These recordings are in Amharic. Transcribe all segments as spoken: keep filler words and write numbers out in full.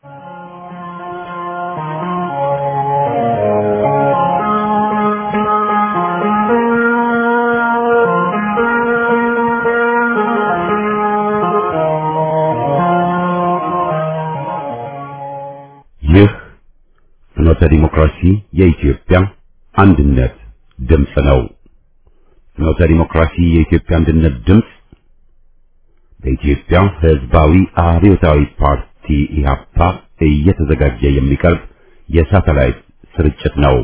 ይህ ፍኖተ ዲሞክራሲ የኢትዮጵያ አንድነት ድምፅ ነው። ፍኖተ ዲሞክራሲ የኢትዮጵያ አንድነት ድምፅ በኢትዮጵያ ሕዝባዊ አብዮታዊ ፓርቲ ኢህአፓ እየተዘጋጀ የሚቀርብ የሳተላይት ስርጭት ነው።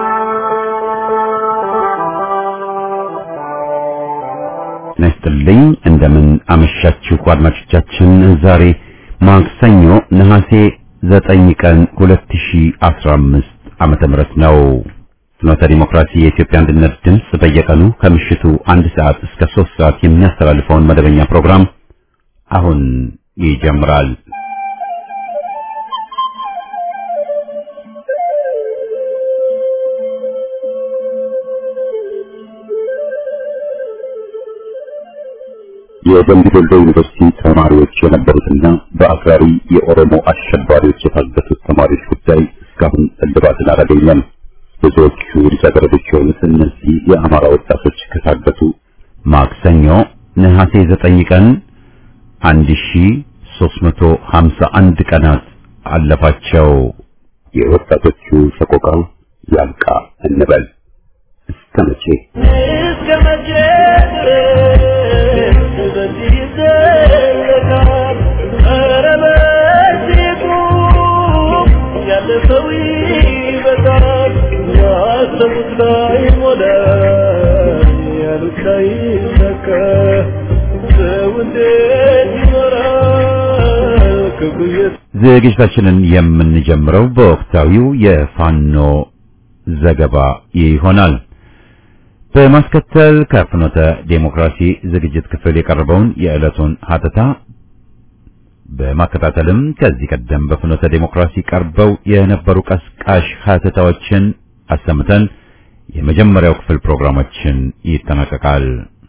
ነስትልኝ እንደምን አመሻችሁ አድማጮቻችን። ዛሬ ማክሰኞ ነሐሴ ዘጠኝ ቀን ሁለት ሺህ አስራ አምስት ዓመተ ምህረት ነው። ፍኖተ ዲሞክራሲ የኢትዮጵያ አንድነት ድምፅ በየቀኑ ከምሽቱ አንድ ሰዓት እስከ ሶስት ሰዓት የሚያስተላልፈውን መደበኛ ፕሮግራም አሁን ይጀምራል። የደምቢ ዶሎ ዩኒቨርሲቲ ተማሪዎች የነበሩትና በአክራሪ የኦሮሞ አሸባሪዎች የታገቱት ተማሪዎች ጉዳይ እስካሁን እልባትን አላገኘም። ብዙዎቹ ልጃገረዶች የሆኑት እነዚህ የአማራ ወጣቶች ከታገቱ ማክሰኞ ነሐሴ ዘጠኝ ቀን አንድ ሺህ ሦስት መቶ ሀምሳ አንድ ቀናት አለፋቸው። የወጣቶቹ ሰቆቃ ያልቃ እንበል። እስከ መቼ እስከ መቼ በዚህ ዘለቃል? ኧረ በዚሁ ያለፈው ይበቃል። ያሰቡት ላይ ሞላ ያሉት ላይ ሰከ ሰው እንዴት ይኖራል? ከጉየት ዝግጅታችንን የምንጀምረው በወቅታዊው የፋኖ ዘገባ ይሆናል። በማስከተል ከፍኖተ ዴሞክራሲ ዝግጅት ክፍል የቀረበውን የዕለቱን ሀተታ በማከታተልም ከዚህ ቀደም በፍኖተ ዴሞክራሲ ቀርበው የነበሩ ቀስቃሽ ሀተታዎችን አሰምተን የመጀመሪያው ክፍል ፕሮግራማችን ይጠናቀቃል።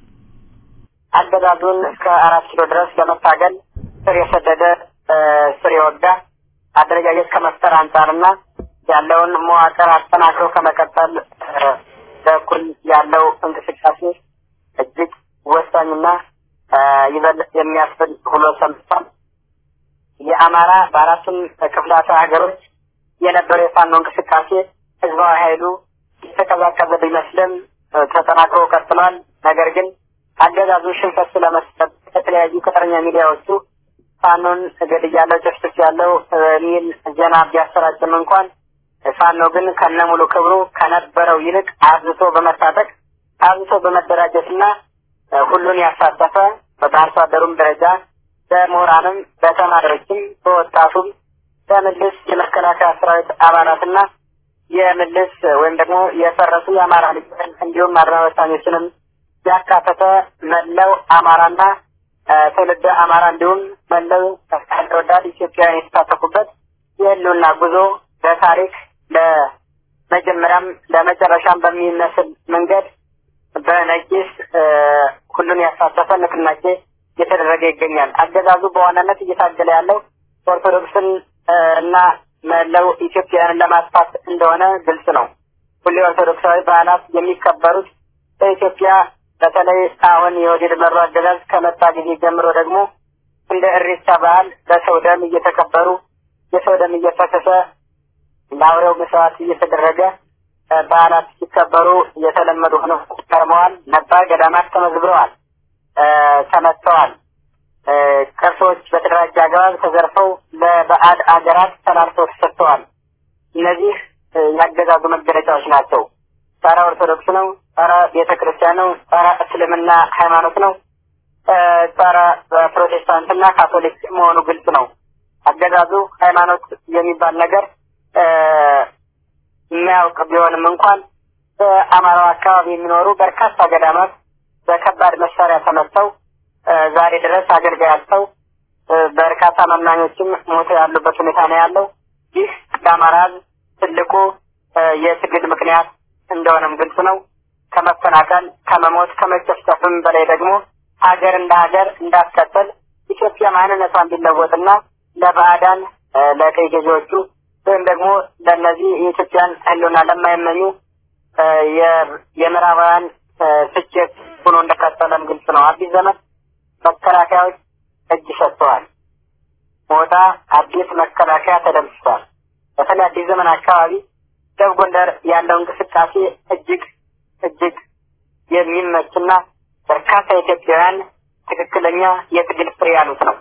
አገዛዙን እስከ አራት ኪሎ ድረስ ለመታገል ስር የሰደደ ስር የወጋ አደረጃጀት ከመፍጠር አንጻርና ያለውን መዋቅር አጠናክሮ ከመቀጠል በኩል ያለው እንቅስቃሴ እጅግ ወሳኝና ይበልጥ የሚያስፈል ሆኖ ሰምቷል። የአማራ በአራቱም ክፍላተ ሀገሮች የነበረው የፋኖ እንቅስቃሴ ህዝባዊ ኃይሉ የተቀዛቀዘ ቢመስልም ተጠናክሮ ቀጥሏል። ነገር ግን አገዛዙ ሽንፈት ስለመስጠት የተለያዩ ቅጥረኛ ሚዲያዎቹ ፋኖን ገድያለሁ ጨፍጭፌያለሁ የሚል ዜና ቢያሰራጭም እንኳን ፋኖ ግን ከነሙሉ ክብሩ ከነበረው ይልቅ አብዝቶ በመታጠቅ አብዝቶ በመደራጀትና ሁሉን ያሳተፈ በአርሶ አደሩም ደረጃ በምሁራንም በተማሪዎችም በወጣቱም በምልስ የመከላከያ ሰራዊት አባላትና የምልስ ወይም ደግሞ የፈረሱ የአማራ ልጆች እንዲሁም አድማወታኞችንም ያካተተ መላው አማራና ትውልደ አማራ እንዲሁም መላው ተወዳጅ ኢትዮጵያውያን የተሳተፉበት የህልውና ጉዞ በታሪክ ለመጀመሪያም ለመጨረሻም በሚመስል መንገድ በነቂስ ሁሉን ያሳተፈ ንቅናቄ እየተደረገ ይገኛል። አገዛዙ በዋናነት እየታገለ ያለው ኦርቶዶክስን እና መላው ኢትዮጵያውያንን ለማጥፋት እንደሆነ ግልጽ ነው። ሁሉ ኦርቶዶክሳዊ በዓላት የሚከበሩት በኢትዮጵያ በተለይ አሁን የወዲድ መሩ አገዛዝ ከመጣ ጊዜ ጀምሮ ደግሞ እንደ እሬቻ በዓል በሰው ደም እየተከበሩ የሰው ደም እየፈሰሰ ለአውሬው መስዋዕት እየተደረገ በዓላት ሲከበሩ የተለመዱ ሆነው ቀርበዋል። ነባር ገዳማት ተመዝብረዋል፣ ተመተዋል። ቅርሶች በተደራጀ አግባብ ተዘርፈው ለባዕድ አገራት ተላልፈው ተሰጥተዋል። እነዚህ ያገዛዙ መገለጫዎች ናቸው። ጸረ ኦርቶዶክስ ነው፣ ጸረ ቤተክርስቲያን ነው፣ ጸረ እስልምና ሃይማኖት ነው፣ ጸረ ፕሮቴስታንትና ካቶሊክ መሆኑ ግልጽ ነው። አገዛዙ ሃይማኖት የሚባል ነገር የሚያውቅ ቢሆንም እንኳን በአማራው አካባቢ የሚኖሩ በርካታ ገዳማት በከባድ መሳሪያ ተመተው ዛሬ ድረስ አገልጋይ አጥተው በርካታ መናኞችም ሞተው ያሉበት ሁኔታ ነው ያለው። ይህ ለአማራ ትልቁ የትግል ምክንያት እንደሆነም ግልጽ ነው። ከመፈናቀል ከመሞት ከመጨፍጨፍም በላይ ደግሞ ሀገር እንደ ሀገር እንዳትቀጥል ኢትዮጵያ ማንነቷን እንዲለወጥና ለባዕዳን ለከይገጆቹ ወይም ደግሞ ለነዚህ የኢትዮጵያን ህልውና ለማይመኙ የምዕራባውያን ስኬት ሆኖ እንደቀጠለም ግልጽ ነው። አዲስ ዘመን መከላከያዎች እጅ ሰጥተዋል። ሞታ አዲስ መከላከያ ተደምስሷል። በተለይ አዲስ ዘመን አካባቢ ደቡብ ጎንደር ያለው እንቅስቃሴ እጅግ እጅግ የሚመችና በርካታ ኢትዮጵያውያን ትክክለኛ የትግል ፍሬ ያሉት ነው።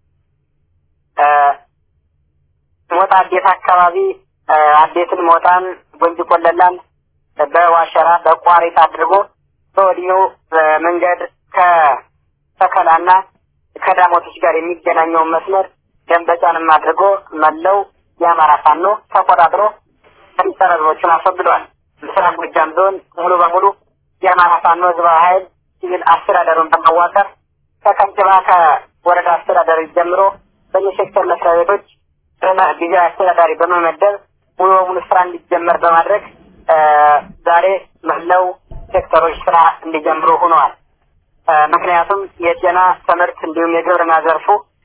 ሞታ አዲስ አካባቢ አዲስን ሞታን ጎንጂ ቆለላን በዋሸራ በቋሪት አድርጎ በወዲሁ መንገድ ከተከላና ከዳሞቶች ጋር የሚገናኘው መስመር ደንበጫንም አድርጎ መለው የአማራ ፋኖ ተቆጣጥሮ ተንጠረዞችን አስወግዷል። ምስራቅ ጎጃም ዞን ሙሉ በሙሉ የአማራ ፋኖ ህዝባዊ ኃይል ሲቪል አስተዳደሩን በማዋቀር ከከንቲባ ከወረዳ አስተዳደር ጀምሮ በየሴክተር መስሪያ ቤቶች ጊዜያዊ አስተዳዳሪ በመመደብ ሙሉ በሙሉ ስራ እንዲጀመር በማድረግ ዛሬ መለው ሴክተሮች ስራ እንዲጀምሩ ሆነዋል። ምክንያቱም የጤና ትምህርት እንዲሁም የግብርና ዘርፉ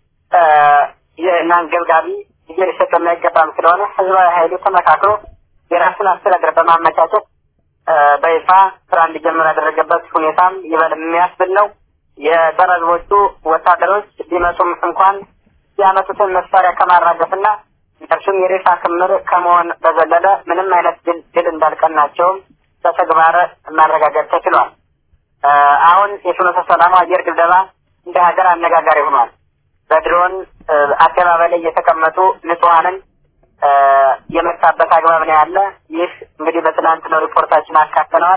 የናንገብጋቢ እየተሰጠ የማይገባም ስለሆነ ህዝባዊ ኃይሉ ተመካክሮ የራሱን አስተዳደር በማመቻቸት በይፋ ስራ እንዲጀምር ያደረገበት ሁኔታም ይበል የሚያስብል ነው። የጠረዞቹ ወታደሮች ቢመጡም እንኳን ያመጡትን መሳሪያ ከማራገፍና እርሱም የሬሳ ክምር ከመሆን በዘለለ ምንም አይነት ድል ድል እንዳልቀናቸውም በተግባር ማረጋገጥ ተችሏል። አሁን የፍኖተ ሰላም አየር ድብደባ እንደ ሀገር አነጋጋሪ ሆኗል። በድሮን አደባባይ ላይ የተቀመጡ ንጹሃንን የመታበት አግባብ ነው ያለ። ይህ እንግዲህ በትናንት ነው ሪፖርታችን አካተነዋል።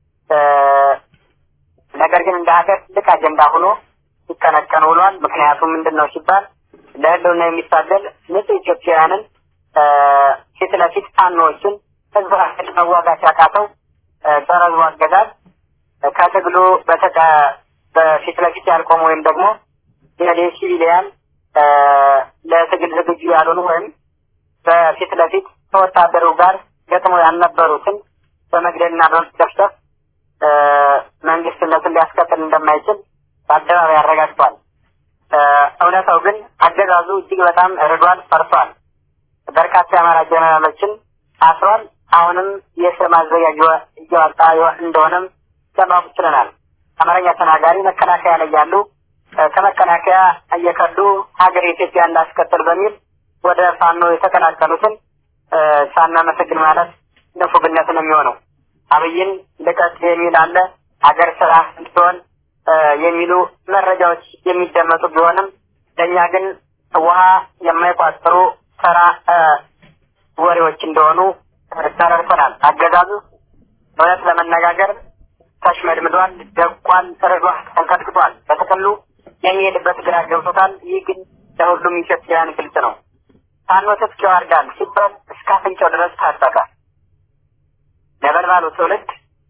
ነገር ግን እንደ ሀገር ትልቅ አጀንዳ ሆኖ ሲቀነቀን ውሏል። ምክንያቱም ምንድነው ሲባል ለህልውና የሚታገል ንጹህ ኢትዮጵያውያንን ፊት ለፊት ፋኖዎችን ህዝብ ራስን መዋጋት ያቃተው ጸረዙ አገዛዝ ከትግሉ በተቃ በፊት ለፊት ያልቆሙ ወይም ደግሞ የሲቪሊያን ለትግል ዝግጁ ያልሆኑ ወይም በፊት ለፊት ከወታደሩ ጋር ገጥሞ ያልነበሩትን በመግደልና በመጨፍጨፍ መንግስትነትን ሊያስቀጥል እንደማይችል በአደባባይ ያረጋግጧል። እውነታው ግን አገዛዙ እጅግ በጣም ርዷል፣ ፈርሷል። በርካታ የአማራ ጀነራሎችን አስሯል። አሁንም የስር ማዘዣ እያወጣ እንደሆነም ለማወቅ ችለናል። አማርኛ ተናጋሪ መከላከያ ላይ ያሉ ከመከላከያ እየከዱ ሀገር ኢትዮጵያ እንዳስቀጥል በሚል ወደ ፋኖ የተቀላቀሉትን ሳናመሰግን ማለት ንፉግነት ነው የሚሆነው። አብይን ልቀት የሚል አለ፣ ሀገር ስራ እንድትሆን የሚሉ መረጃዎች የሚደመጡ ቢሆንም ለኛ ግን ውሃ የማይቋጥሩ ተራ ወሬዎች እንደሆኑ ተረድተናል። አገዛዙ እውነት ለመነጋገር ተሽመድምዷል፣ ደቋል፣ ተረዷል፣ ተንቀጥቅጧል። በተከሉ የሚሄድበት ግራ ገብቶታል። ይህ ግን ለሁሉም ኢትዮጵያውያን ግልጽ ነው። ፋኖ ትጥቅ ያወርዳል ሲባል እስከ አፍንጫው ድረስ ታጠቀ። ነበልባሉ ትውልድ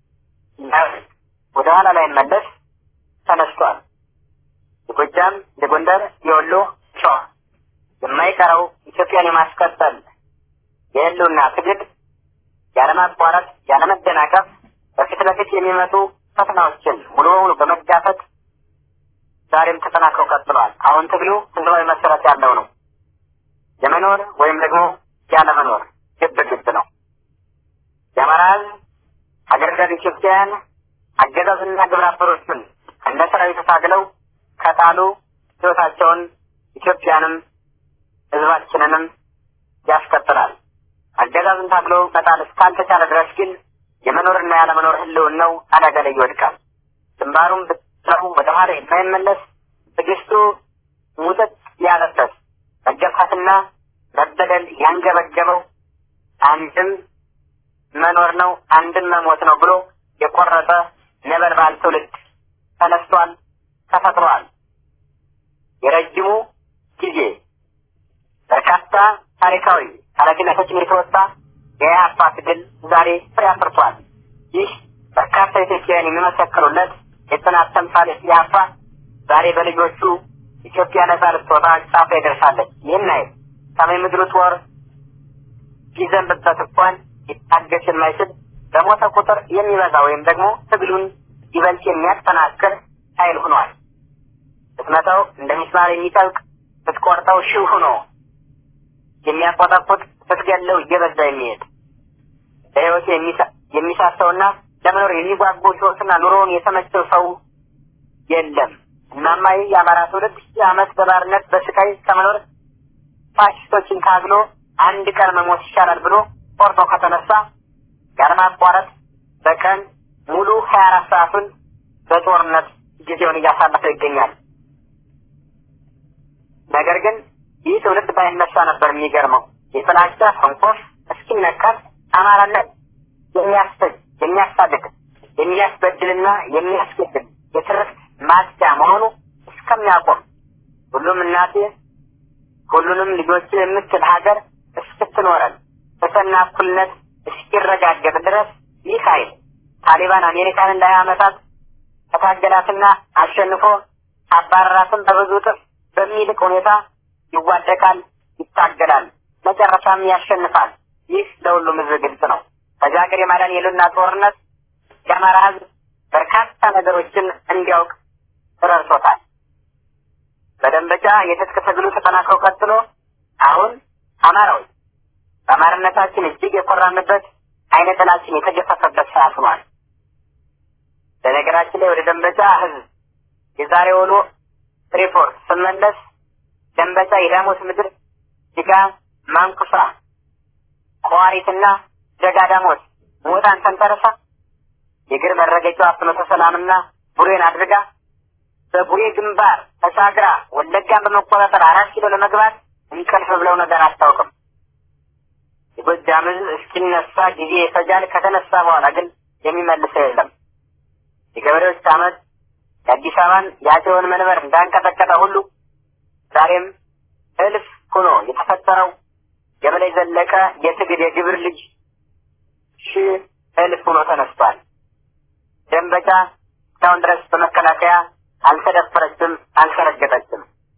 ወደ ኋላ ላይ መለስ ተነስቷል። የጎጃም፣ የጎንደር፣ የወሎ፣ ሸዋ የማይቀረው ኢትዮጵያን የማስቀጠል የህልውና ትግል ያለማቋረጥ ያለመደናቀፍ በፊት ለፊት የሚመጡ ፈተናዎችን ሙሉ በሙሉ በመጋፈጥ ዛሬም ተጠናክረው ቀጥሏል። አሁን ትግሉ ህዝባዊ መሰረት ያለው ነው። የመኖር ወይም ደግሞ ያለመኖር ግብ ግብ ነው። የአማራ ህዝብ ሀገር ገር ኢትዮጵያን አገዛዝና ግብረ አበሮችን እንደ ሰራዊት ታግለው ከጣሉ ህይወታቸውን ኢትዮጵያንም ህዝባችንንም ያስቀጥላል። አገዛዝን ታግሎ መጣል እስካልተቻለ ድረስ ግን የመኖርና ያለመኖር ህልውናው አደጋ ላይ ይወድቃል። ግንባሩም ብትሰሩ ወደ ኋላ የማይመለስ ትዕግስቱ ሙጥጥ ያለበት መገፋትና መበደል ያንገበገበው አንድም መኖር ነው አንድም መሞት ነው ብሎ የቆረጠ ነበልባል ትውልድ ተነስቷል፣ ተፈጥሯል። የረጅሙ ጊዜ በርካታ ታሪካዊ ኃላፊነቶችን የተወጣ የኢህአፓ ትግል ዛሬ ፍሬ አፍርቷል። ይህ በርካታ ኢትዮጵያውያን የሚመሰክሩለት የጽናት ተምሳሌት ኢህአፓ ዛሬ በልጆቹ ኢትዮጵያ ነጻ ልትወጣ ጫፍ ላይ ደርሳለች። ይህን ላይ ሰማይ ምድሩ ጦር ቢዘንብበት እንኳን ሊታገስ የማይችል በሞተ ቁጥር የሚበዛ ወይም ደግሞ ትግሉን ይበልጥ የሚያጠናክር ኃይል ሆኗል። ስትመታው እንደ ሚስማር የሚጠልቅ ስትቆርጠው ሽው ሆኖ የሚያቆጣቁጥ ስትገለው እየበዛ የሚሄድ ለህይወት የሚሳሰውና ለመኖር የሚጓጉ ህይወትና ኑሮውን የተመቸው ሰው የለም። እናማ ይህ የአማራ ትውልድ ሺህ ዓመት በባርነት በስቃይ ከመኖር ፋሽስቶችን ታግሎ አንድ ቀን መሞት ይሻላል ብሎ ቆርጦ ከተነሳ ያለማቋረጥ በቀን ሙሉ ሀያ አራት ሰዓቱን በጦርነት ጊዜውን እያሳለፈ ይገኛል። ነገር ግን ይህ ትውልድ ባይነሳ ነበር የሚገርመው። የጥላቻ ተንኮፍ እስኪነካት አማራነት የሚያስፈጅ የሚያሳድግ የሚያስበድልና የሚያስገድል የትርክት ማስያ መሆኑ እስከሚያቆም ሁሉም እናቴ ሁሉንም ልጆች የምትል ሀገር እስክትኖረን ፍትህና እኩልነት እስኪረጋገጥ ድረስ ይህ ኃይል ታሊባን አሜሪካንን ለሀያ ዓመታት ከታገላትና አሸንፎ አባረራትን በብዙ እጥፍ በሚልቅ ሁኔታ ይዋደቃል፣ ይታገላል፣ መጨረሻም ያሸንፋል። ይህ ለሁሉም ህዝብ ግልጽ ነው። ከዚህ ሀገር የማዳን የሉና ጦርነት የአማራ ህዝብ በርካታ ነገሮችን እንዲያውቅ ረድቶታል። በደንበጫ የትጥቅ ትግሉ ተጠናክሮ ቀጥሎ አሁን አማራዎች በአማርነታችን እጅግ የኮራንበት አይነ ጥላችን የተገፈፈበት ሰዓት ሆኗል። በነገራችን ላይ ወደ ደንበጫ ህዝብ የዛሬ ውሎ ሪፖርት ስመለስ ደንበጫ የዳሞት ምድር ጅጋ፣ ማንኩሳ፣ ቋሪትና ደጋዳሞት ሞጣን ተንተረሳ የግር መረገጫው ፍኖተ ሰላምና ቡሬን አድርጋ በቡሬ ግንባር ተሻግራ ወለጋን በመቆጣጠር አራት ኪሎ ለመግባት እንቅልፍ ብለው ነገር አታውቅም። የጎጃም ህዝብ እስኪነሳ ጊዜ ይፈጃል። ከተነሳ በኋላ ግን የሚመልሰው የለም። የገበሬዎች አመት የአዲስ አበባን የአፄውን መንበር እንዳንቀጠቀጠ ሁሉ ዛሬም እልፍ ሆኖ የተፈጠረው የበላይ ዘለቀ የትግል የግብር ልጅ ሺህ እልፍ ሆኖ ተነስቷል። ደንበጫ እስካሁን ድረስ በመከላከያ አልተደፈረችም፣ አልተረገጠችም።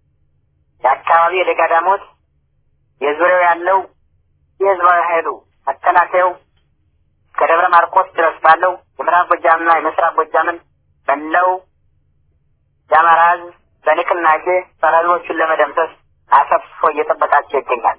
የአካባቢ የደጋዳሞት የዙሪያው ያለው የህዝባዊ ኃይሉ መከላከያው ከደብረ ማርቆስ ድረስ ባለው የምዕራብ ጎጃምና የምስራቅ ጎጃምን መላው የአማራ ህዝብ በንቅናቄ ፈረሶችን ለመደምሰስ አሰፍፎ እየጠበቃቸው ይገኛል።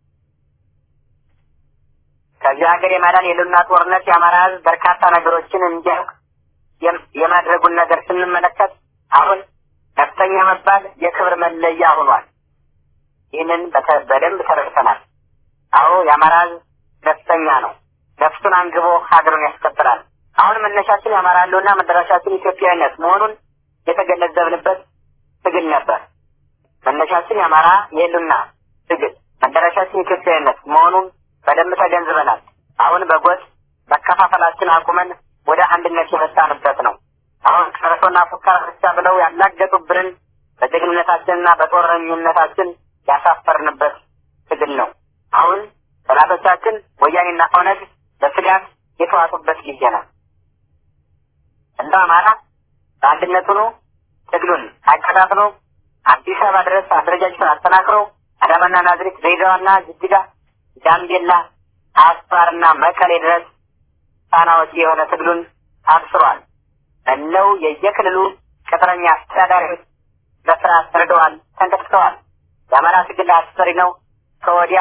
ከዚህ ሀገር የማዳን የሉና ጦርነት የአማራ ህዝብ በርካታ ነገሮችን እንዲያውቅ የማድረጉን ነገር ስንመለከት አሁን ነፍጠኛ መባል የክብር መለያ ሆኗል። ይህንን በደንብ ተረድተናል። አዎ የአማራ ህዝብ ነፍጠኛ ነው። ነፍሱን አንግቦ ሀገሩን ያስከብራል። አሁን መነሻችን የአማራ ህልውና መደረሻችን ኢትዮጵያዊነት መሆኑን የተገነዘብንበት ትግል ነበር። መነሻችን የአማራ የህልውና ትግል መደረሻችን ኢትዮጵያዊነት መሆኑን በደንብ ተገንዝበናል። አሁን በጎጥ መከፋፈላችን አቁመን ወደ አንድነት የመጣንበት ነው። አሁን ከረሶና ፉከራ ብቻ ብለው ያላገጡብንን በጀግንነታችንና በጦረኝነታችን ያሳፈርንበት ትግል ነው። አሁን ጠላቶቻችን ወያኔና ኦነግ በስጋት የተዋጡበት ጊዜ ነው። እንደ አማራ በአንድነት ሆኖ ትግሉን አቀጣጥሎ አዲስ አበባ ድረስ አደረጃጀቱን አጠናክሮ አዳማና ናዝሬት፣ ድሬዳዋና ጅጅጋ፣ ጋምቤላ፣ አፋርና መቀሌ ድረስ ጣናዎች የሆነ ትግሉን አብስሯል። መለው የየክልሉ ቅጥረኛ አስተዳዳሪዎች በፍርሃት ተርደዋል፣ ተንቀጥቅጠዋል። የአማራ ትግል አስፈሪ ነው። ከወዲያ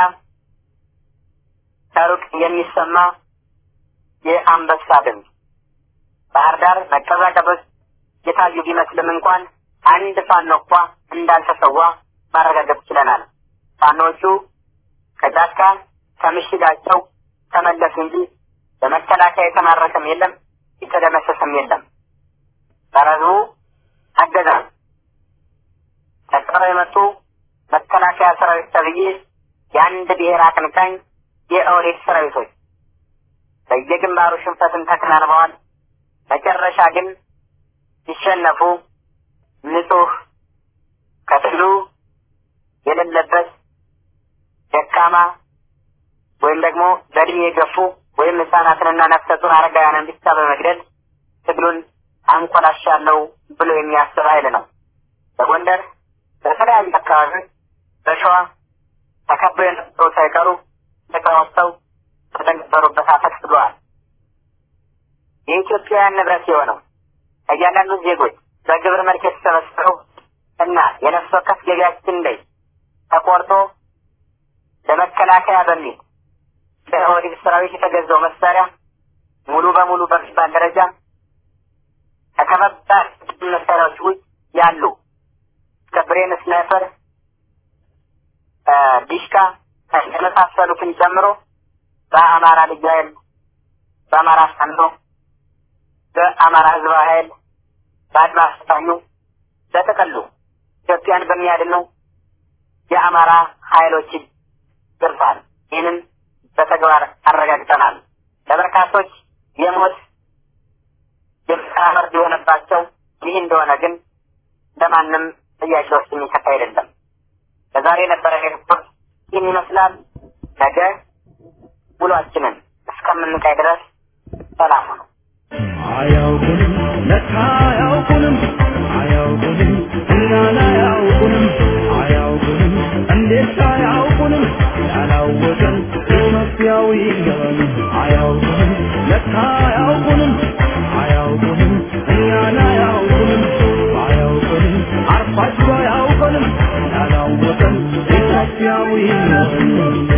ከሩቅ የሚሰማ የአንበሳ ድምፅ ባህር ዳር መቀዛቀዞች የታዩ ቢመስልም እንኳን አንድ ፋኖ እንኳ እንዳልተሰዋ ማረጋገጥ ችለናል። ፋኖቹ ከጫካ ከምሽጋቸው ተመለሱ እንጂ በመከላከያ የተማረከም የለም፣ የተደመሰሰም የለም። በረዙ አገዛዝ ተቀረው የመጡ መከላከያ ሰራዊት ተብዬ የአንድ ብሔር አቀንቃኝ የኦህዴድ ሰራዊቶች በየግንባሩ ሽንፈትን ተከናንበዋል። መጨረሻ ግን ሲሸነፉ ንጹህ ከትግሉ የሌለበት ደካማ ወይም ደግሞ በእድሜ የገፉ ወይም ህጻናትንና ነፍሰ ጡር አረጋውያንን ብቻ በመግደል ትግሉን አንቆላሻለሁ ብሎ የሚያስብ ኃይል ነው። በጎንደር በተለያዩ አካባቢዎች በሸዋ ተከበው የነበሩ ሳይቀሩ ተቃውተው ተጠንቀሩበት አፈትፍለዋል። የኢትዮጵያውያን ንብረት የሆነው እያንዳንዱ ዜጎች በግብር መልክ የተሰበሰበው እና የነፍስ ወከፍ ገቢያችን ላይ ተቆርጦ ለመከላከያ በሚል ለኦህዴድ ሰራዊት የተገዛው መሳሪያ ሙሉ በሙሉ በሚባል ደረጃ ከከባድ መሳሪያዎች ውጭ ያሉ ከብሬን ስናይፐር ዲሽካ የመሳሰሉትን ጨምሮ በአማራ ልዩ ኃይል በአማራ ፋኖ በአማራ ህዝባዊ ኃይል በአድማ ስታኙ በተከሉ ኢትዮጵያን በሚያድነው የአማራ ኃይሎች ይርፋል። ይህንን በተግባር አረጋግጠናል። ለበርካቶች የሞት የፍርድ የሆነባቸው ይህ እንደሆነ ግን ለማንም ጥያቄ ውስጥ የሚከታ አይደለም። ለዛሬ የነበረን ሪፖርት ይህን ይመስላል። ነገ ውሏችንን እስከምንቀይ ድረስ ሰላም ነው። አያውቁንም ለካ አያውቁንም አያውቁንም እኛን አያውቁንም አያውቁንም እንዴት አያውቁንም ያላወቀን ኢትዮጵያዊ ነን አያውቁንም ለካ አያውቁንም አያውቁንም እኛን አያውቁንም አያውቁንም አርፋቸው አያውቁንም ያላወቀን ኢትዮጵያዊ ነን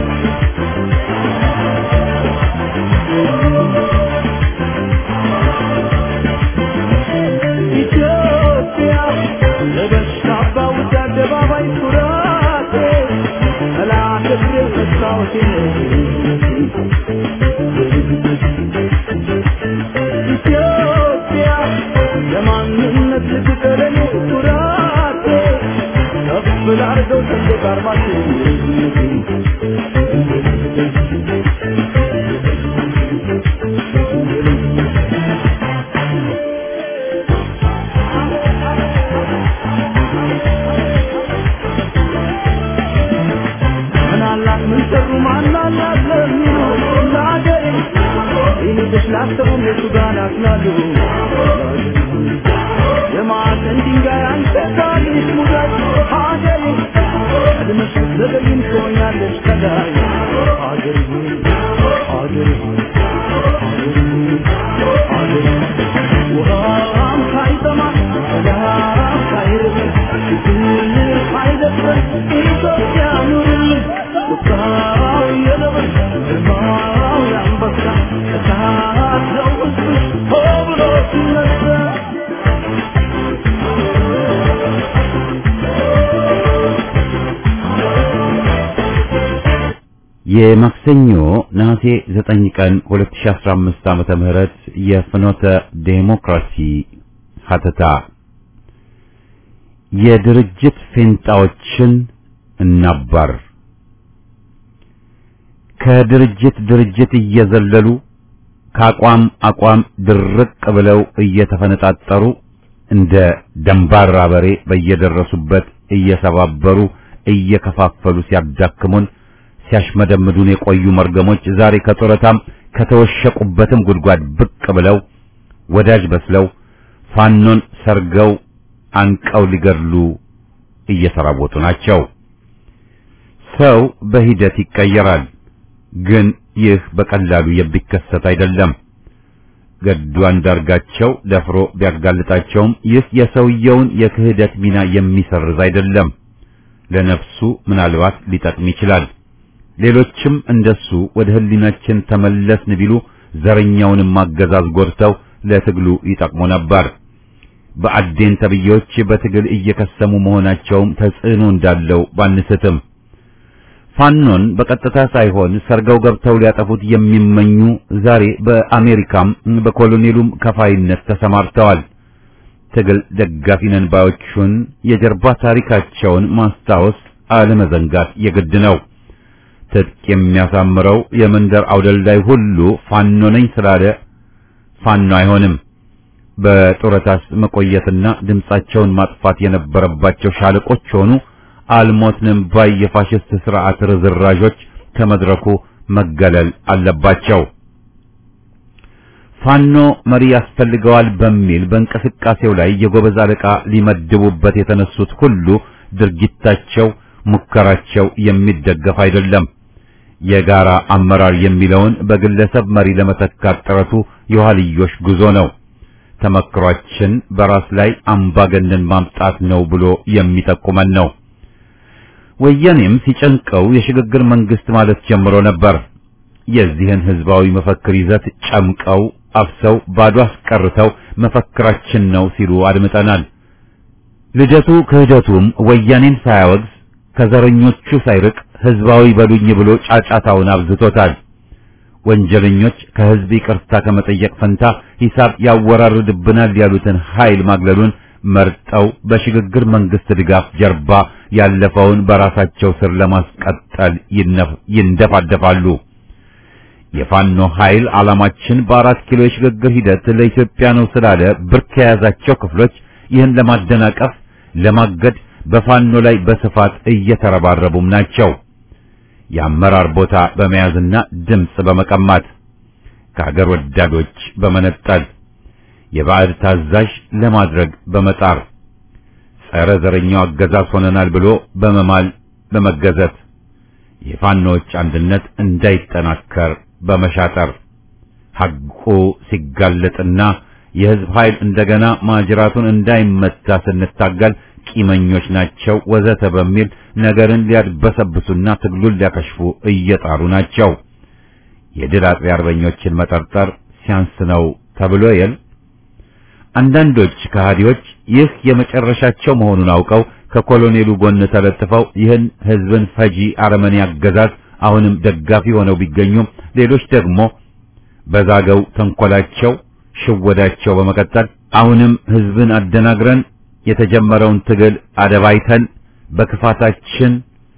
የማክሰኞ ነሐሴ ዘጠኝ ቀን ሁለት ሺህ አስራ አምስት ዓመተ ምህረት የፍኖተ ዴሞክራሲ ሀተታ የድርጅት ፌንጣዎችን እናባር። ከድርጅት ድርጅት እየዘለሉ ከአቋም አቋም ድርቅ ብለው እየተፈነጣጠሩ እንደ ደንባራ በሬ በየደረሱበት እየሰባበሩ እየከፋፈሉ ሲያዳክሙን ሲያሽመደምዱን የቆዩ መርገሞች ዛሬ ከጦረታም ከተወሸቁበትም ጉድጓድ ብቅ ብለው ወዳጅ በስለው ፋኖን ሰርገው አንቀው ሊገድሉ እየተራወጡ ናቸው። ሰው በሂደት ይቀየራል፣ ግን ይህ በቀላሉ የሚከሰት አይደለም። ገዱ አንዳርጋቸው ደፍሮ ቢያጋልጣቸውም ይህ የሰውየውን የክህደት ሚና የሚሰርዝ አይደለም። ለነፍሱ ምናልባት ሊጠቅም ይችላል። ሌሎችም እንደሱ ወደ ህሊናችን ተመለስን ቢሉ ዘረኛውንም ማገዛዝ ጎድተው ለትግሉ ይጠቅሙ ነበር። በአዴን ተብዮች በትግል እየከሰሙ መሆናቸውም ተጽዕኖ እንዳለው ባንስትም ፋኖን በቀጥታ ሳይሆን ሰርገው ገብተው ሊያጠፉት የሚመኙ ዛሬ በአሜሪካም በኮሎኔሉም ከፋይነት ተሰማርተዋል። ትግል ደጋፊ ነን ባዮቹን የጀርባ ታሪካቸውን ማስታወስ አለመዘንጋት የግድ ነው። ትጥቅ የሚያሳምረው የመንደር አውደልዳይ ሁሉ ፋኖ ነኝ ስላለ ፋኖ አይሆንም። በጡረታስ መቆየትና ድምጻቸውን ማጥፋት የነበረባቸው ሻለቆች ሆኑ አልሞትንም ባይ የፋሽስት ስርዓት ርዝራዦች ከመድረኩ መገለል አለባቸው። ፋኖ መሪ ያስፈልገዋል በሚል በእንቅስቃሴው ላይ የጎበዝ አለቃ ሊመድቡበት የተነሱት ሁሉ ድርጊታቸው ሙከራቸው የሚደገፍ አይደለም። የጋራ አመራር የሚለውን በግለሰብ መሪ ለመተካት ጥረቱ የኋልዮሽ ጉዞ ነው። ተመክሯችን በራስ ላይ አምባገነን ማምጣት ነው ብሎ የሚጠቁመን ነው። ወያኔም ሲጨንቀው የሽግግር መንግስት ማለት ጀምሮ ነበር። የዚህን ህዝባዊ መፈክር ይዘት ጨምቀው አፍሰው ባዶ አስቀርተው መፈክራችን ነው ሲሉ አድምጠናል። ልደቱ ክህደቱም ወያኔን ሳያወግዝ ከዘረኞቹ ሳይርቅ ህዝባዊ በሉኝ ብሎ ጫጫታውን አብዝቶታል። ወንጀለኞች ከህዝብ ይቅርታ ከመጠየቅ ፈንታ ሂሳብ ያወራርድብናል ያሉትን ኃይል ማግለሉን መርጠው በሽግግር መንግስት ድጋፍ ጀርባ ያለፈውን በራሳቸው ስር ለማስቀጠል ይንደፋደፋሉ። የፋኖ ኃይል ዓላማችን በአራት ኪሎ የሽግግር ሂደት ለኢትዮጵያ ነው ስላለ ብርክ የያዛቸው ክፍሎች ይህን ለማደናቀፍ ለማገድ በፋኖ ላይ በስፋት እየተረባረቡም ናቸው። የአመራር ቦታ በመያዝና ድምጽ በመቀማት ከሀገር ወዳዶች በመነጠል የባዕድ ታዛዥ ለማድረግ በመጣር ጸረ ዘረኛው አገዛዝ ሆነናል ብሎ በመማል በመገዘት የፋኖች አንድነት እንዳይጠናከር በመሻጠር ሐቁ ሲጋለጥና የህዝብ ኃይል እንደገና ማጅራቱን እንዳይመታ ስንታገል ቂመኞች ናቸው ወዘተ በሚል ነገርን ሊያድበሰብሱና ትግሉን ሊያከሽፉ እየጣሩ ናቸው። የድል አጥቢያ አርበኞችን መጠርጠር ሲያንስ ነው ተብሎ የል አንዳንዶች ከሃዲዎች ይህ የመጨረሻቸው መሆኑን አውቀው ከኮሎኔሉ ጎን ተለጥፈው ይህን ህዝብን ፈጂ አረመኔ አገዛዝ አሁንም ደጋፊ ሆነው ቢገኙም ሌሎች ደግሞ በዛገው ተንኮላቸው ሽወዳቸው በመቀጠል አሁንም ህዝብን አደናግረን የተጀመረውን ትግል አደባይተን በክፋታችን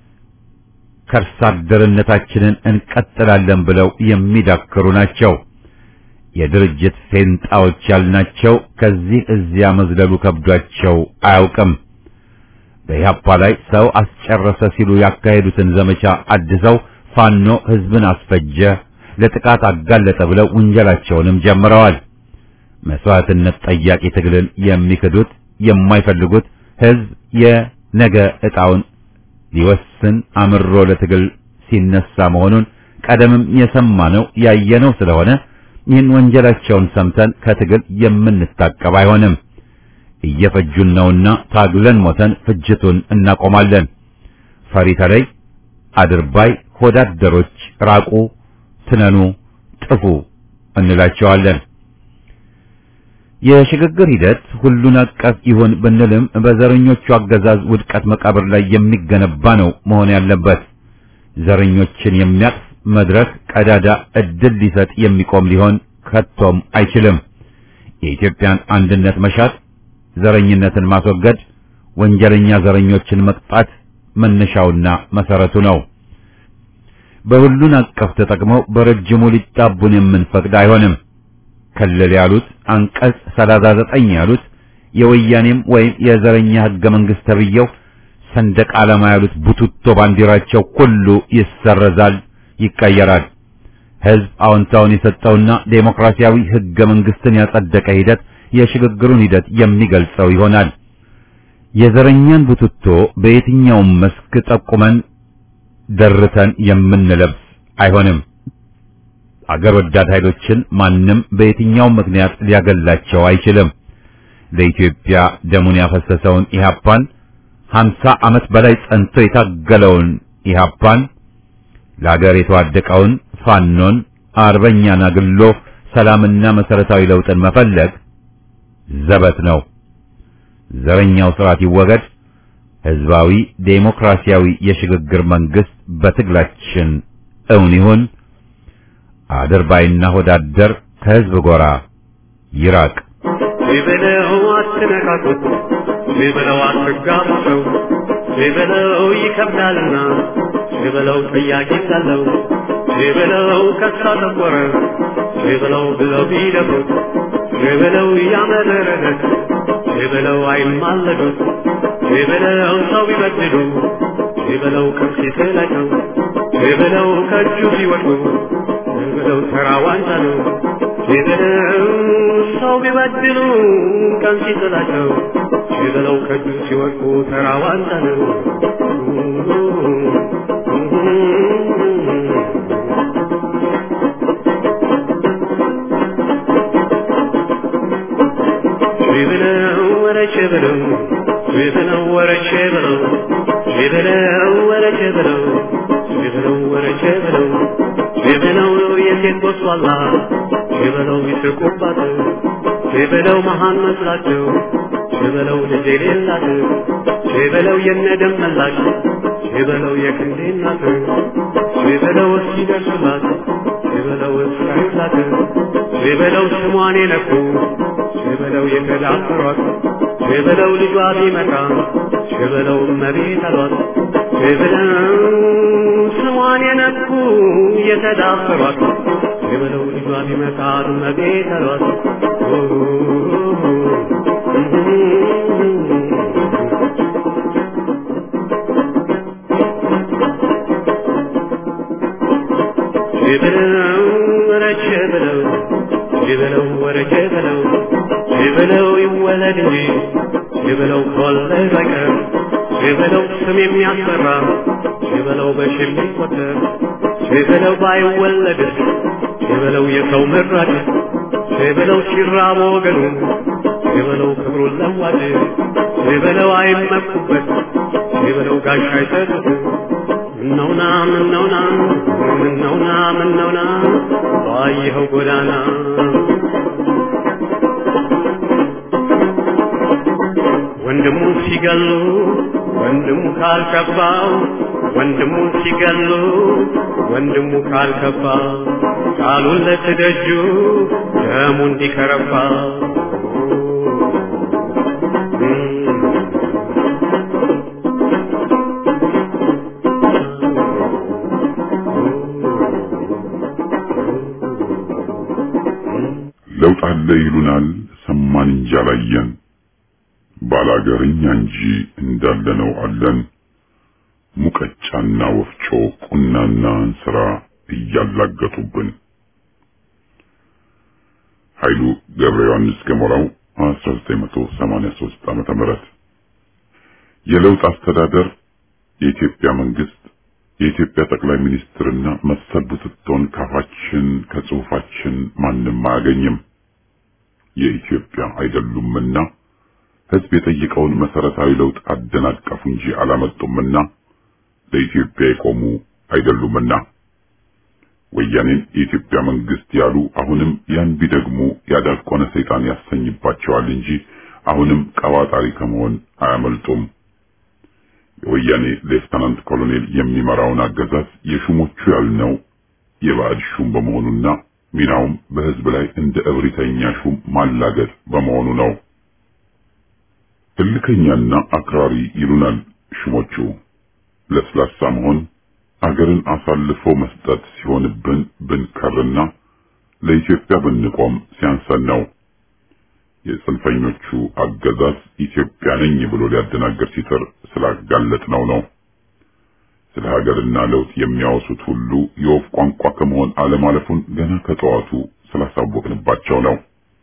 ከርሳደርነታችንን እንቀጥላለን ብለው የሚዳክሩ ናቸው። የድርጅት ፌንጣዎች ያልናቸው ከዚህ እዚያ መዝለሉ ከብዷቸው አያውቅም። በኢህአፓ ላይ ሰው አስጨረሰ ሲሉ ያካሄዱትን ዘመቻ አድሰው ፋኖ ህዝብን አስፈጀ፣ ለጥቃት አጋለጠ ብለው ውንጀላቸውንም ጀምረዋል። መስዋዕትነት ጠያቂ ትግልን የሚክዱት የማይፈልጉት ህዝብ የነገ ዕጣውን ሊወስን አምሮ ለትግል ሲነሳ መሆኑን ቀደምም የሰማነው ያየነው ስለሆነ ይህን ወንጀላቸውን ሰምተን ከትግል የምንታቀብ አይሆንም። እየፈጁን ነውና ታግለን ሞተን ፍጅቱን እናቆማለን። ፈሪ ተለይ፣ አድርባይ ሆዳደሮች ራቁ፣ ትነኑ፣ ጥፉ እንላቸዋለን። የሽግግር ሂደት ሁሉን አቀፍ ይሁን ብንልም በዘረኞቹ አገዛዝ ውድቀት መቃብር ላይ የሚገነባ ነው መሆን ያለበት። ዘረኞችን የሚያቅፍ መድረክ ቀዳዳ እድል ሊሰጥ የሚቆም ሊሆን ከቶም አይችልም። የኢትዮጵያን አንድነት መሻት፣ ዘረኝነትን ማስወገድ፣ ወንጀለኛ ዘረኞችን መቅጣት መነሻውና መሰረቱ ነው። በሁሉን አቀፍ ተጠቅመው በረጅሙ ሊጣቡን የምንፈቅድ አይሆንም። ከለል ያሉት አንቀጽ ሰላሳ ዘጠኝ ያሉት የወያኔም ወይም የዘረኛ ህገ መንግስት ተብየው ሰንደቅ ዓላማ ያሉት ቡቱቶ ባንዲራቸው ሁሉ ይሰረዛል፣ ይቀየራል። ህዝብ አዎንታውን የሰጠውና ዴሞክራሲያዊ ህገ መንግስትን ያጸደቀ ሂደት የሽግግሩን ሂደት የሚገልጸው ይሆናል። የዘረኛን ቡቱቶ በየትኛውም መስክ ጠቁመን ደርተን የምንለብስ አይሆንም። አገር ወዳድ ኃይሎችን ማንም በየትኛውም ምክንያት ሊያገላቸው አይችልም። ለኢትዮጵያ ደሙን ያፈሰሰውን ኢህአፓን ሀምሳ ዓመት በላይ ጸንቶ የታገለውን ኢህአፓን ለአገር የተዋደቀውን ፋኖን አርበኛን አግሎ ሰላምና መሰረታዊ ለውጥን መፈለግ ዘበት ነው። ዘረኛው ስርዓት ይወገድ፣ ህዝባዊ ዴሞክራሲያዊ የሽግግር መንግስት በትግላችን እውን ይሁን። አድርባይና ሆዳደር ከህዝብ ጎራ ይራቅ። ይበለው አትነካኩት፣ ይበለው አትጋፉት፣ ይበለው ይከብዳልና፣ ይበለው ጥያቄ ሳለው፣ ይበለው ከሳ ተቆረ፣ ይበለው ብለው ቢደፉት፣ ይበለው ያመረረት፣ ይበለው አይማለዱት፣ ይበለው ሰው ቢበድሉ፣ ይበለው ከፊት ላይ ነው፣ ይበለው ከእጁ ሲወድቁ፣ ይበለው ተራ ዋንጫ ነው። ይበለው ሰው ቢበድሉ ቀን ሲጥላቸው፣ ይበለው ከእጁ ሲወድቁ ተራ ዋንጫ ነው። ይበለው ወረቼ በለው፣ ይበለው ወረቼ በለው፣ ሸበለው ወረ ሸበለው ሸበለው ወረ ሸበለው ሸበለው የሴት ቦሷላ ሸበለው ይስቁባት ሸበለው መሃን መስላቸው ሸበለው ልጅ የሌላት ሸበለው የነደም መላሽ ሸበለው የክንዴ እናት ሸበለው እስኪደርስላት ሸበለው እስካይላት ሸበለው ስሟን የነኩ ሸበለው የተዳፈሯት ሸበለው ልጇ ቢመጣ ሸበለው እመቤት አሏት ሸበለው ስሟን የነኩ የተዳፈሯት ሸበለው ልጇ ቢመጣ እመቤት አሏት ሸበለው ወረቸ በለው ሸበለው ወረቸ በለው ሸበለው ይወለድ እንጂ ሸበለው ከወለደ በቀር ሸበለው ስም የሚያስፈራ ሸበለው በሽም ይቆጠር ሸበለው ባይወለድ ሸበለው የሰው መራጭ ሸበለው ሲራብ ወገኑ ሸበለው ክብሩን ለዋጭ ሸበለው አይመኩበት ሸበለው ጋሻ አይሰጡት ምነውና ምነውና ምነውና ምነውና ባየኸው ጎዳና ወንድሙ ሲገሉ ወንድሙ ካልከፋው ወንድሙ ሲገሉ ወንድሙ ካልከፋ ቃሉን ለትደጁ ደሙ እንዲከረፋ ለውጥ አለ ይሉናል ሰማን እንጂ አላየን ባላገርኛ እንጂ እንዳለነው አለን ሙቀጫና ወፍጮ ቁናና እንስራ እያላገጡብን ኃይሉ ገብረ ዮሐንስ ገሞራው አስራ ዘጠኝ መቶ ሰማንያ ሶስት ዓመተ ምህረት የለውጥ አስተዳደር የኢትዮጵያ መንግስት የኢትዮጵያ ጠቅላይ ሚኒስትርና መሰል ቡትቶን ካፋችን ከጽሁፋችን ማንም አያገኝም የኢትዮጵያ አይደሉምና ህዝብ የጠየቀውን መሰረታዊ ለውጥ አደናቀፉ እንጂ አላመጡምና ለኢትዮጵያ የቆሙ አይደሉምና ወያኔን የኢትዮጵያ መንግስት ያሉ አሁንም ያን ቢደግሙ ያዳቆነ ሰይጣን ያሰኝባቸዋል እንጂ አሁንም ቀዋጣሪ ከመሆን አያመልጡም የወያኔ ሌፍተናንት ኮሎኔል የሚመራውን አገዛዝ የሹሞቹ ያልነው የባዕድ ሹም በመሆኑና ሚናውም በህዝብ ላይ እንደ እብሪተኛ ሹም ማላገጥ በመሆኑ ነው ትልከኛና አክራሪ ይሉናል ሹሞቹ ለስላሳ መሆን አገርን አሳልፎ መስጠት ሲሆንብን ብንከርና ለኢትዮጵያ ብንቆም ሲያንሰን ነው የጽንፈኞቹ አገዛዝ ኢትዮጵያ ነኝ ብሎ ሊያደናገር ሲጥር ስላጋለጥነው ነው ስለ ሀገርና ለውጥ የሚያወሱት ሁሉ የወፍ ቋንቋ ከመሆን አለማለፉን ገና ከጠዋቱ ስላሳወቅንባቸው ነው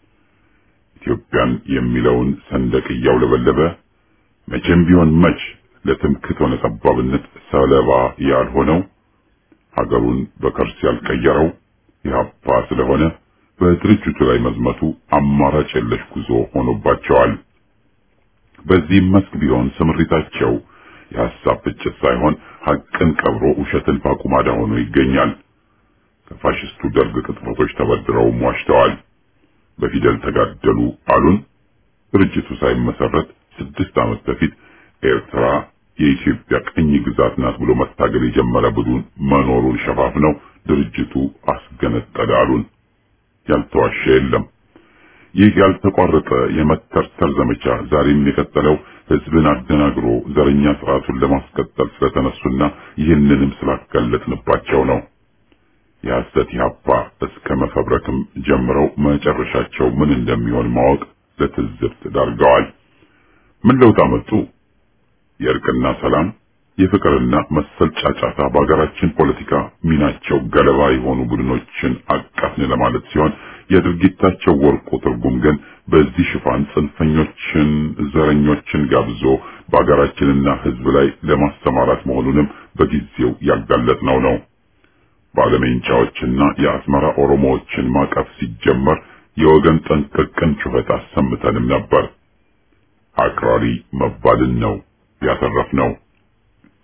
ኢትዮጵያን የሚለውን ሰንደቅ እያውለበለበ መቼም ቢሆን መች ለትምክህት ሆነ ጠባብነት ሰለባ ያልሆነው ሀገሩን በከርስ ያልቀየረው ኢህአፓ ስለሆነ በድርጅቱ ላይ መዝመቱ አማራጭ የለሽ ጉዞ ሆኖባቸዋል በዚህ መስክ ቢሆን ስምሪታቸው የሐሳብ ፍጭት ሳይሆን ሐቅን ቀብሮ ውሸትን ባቁማዳ ሆኖ ይገኛል ከፋሽስቱ ደርግ ቅጥፈቶች ተበድረው ዋሽተዋል በፊደል ተጋደሉ አሉን ድርጅቱ ሳይመሰረት ስድስት ዓመት በፊት ኤርትራ የኢትዮጵያ ቅኝ ግዛት ናት ብሎ መታገል የጀመረ ቡድን መኖሩን ሸፋፍነው ድርጅቱ አስገነጠለ አሉን ያልተዋሸ የለም ይህ ያልተቋረጠ የመተርተር ዘመቻ ዛሬም የቀጠለው ህዝብን አደናግሮ ዘረኛ ስርዓቱን ለማስቀጠል ስለተነሱና ይህንንም ስላጋለጥንባቸው ነው የሐሰት ኢህአፓ እስከ መፈብረክም ጀምረው መጨረሻቸው ምን እንደሚሆን ማወቅ ለትዝብት ዳርገዋል ምን ለውጥ አመጡ የእርቅና ሰላም የፍቅርና መሰል ጫጫታ በአገራችን ፖለቲካ ሚናቸው ገለባ የሆኑ ቡድኖችን አቃፍን ለማለት ሲሆን የድርጊታቸው ወርቁ ትርጉም ግን በዚህ ሽፋን ጽንፈኞችን ዘረኞችን ጋብዞ በአገራችንና ህዝብ ላይ ለማስተማራት መሆኑንም በጊዜው ያጋለጥነው ነው ባለሜንጫዎችና የአስመራ ኦሮሞዎችን ማቀፍ ሲጀመር የወገን ጠንቅቅን ጩኸት አሰምተንም ነበር አክራሪ መባልን ነው ያተረፍነው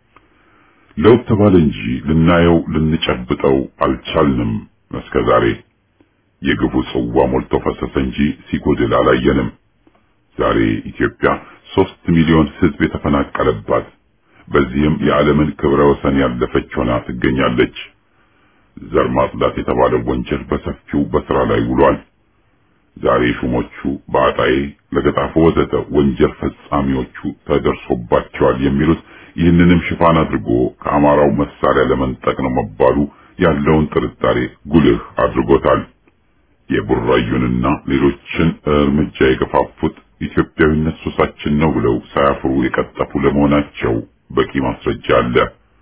ለውጥ ተባለ እንጂ ልናየው ልንጨብጠው አልቻልንም። እስከዛሬ የግፉ ጽዋ ሞልቶ ፈሰሰ እንጂ ሲጎድል አላየንም። ዛሬ ኢትዮጵያ ሶስት ሚሊዮን ሕዝብ የተፈናቀለባት በዚህም የዓለምን ክብረ ወሰን ያለፈች ሆና ትገኛለች። ዘር ማጽዳት የተባለው ወንጀል በሰፊው በስራ ላይ ውሏል። ዛሬ ሹሞቹ በአጣዬ ለገጣፎ ወዘተ ወንጀል ፈጻሚዎቹ ተደርሶባቸዋል የሚሉት ይህንንም ሽፋን አድርጎ ከአማራው መሳሪያ ለመንጠቅ ነው መባሉ ያለውን ጥርጣሬ ጉልህ አድርጎታል። የቡራዩንና ሌሎችን እርምጃ የገፋፉት ኢትዮጵያዊነት ሱሳችን ነው ብለው ሳያፍሩ የቀጠፉ ለመሆናቸው በቂ ማስረጃ አለ።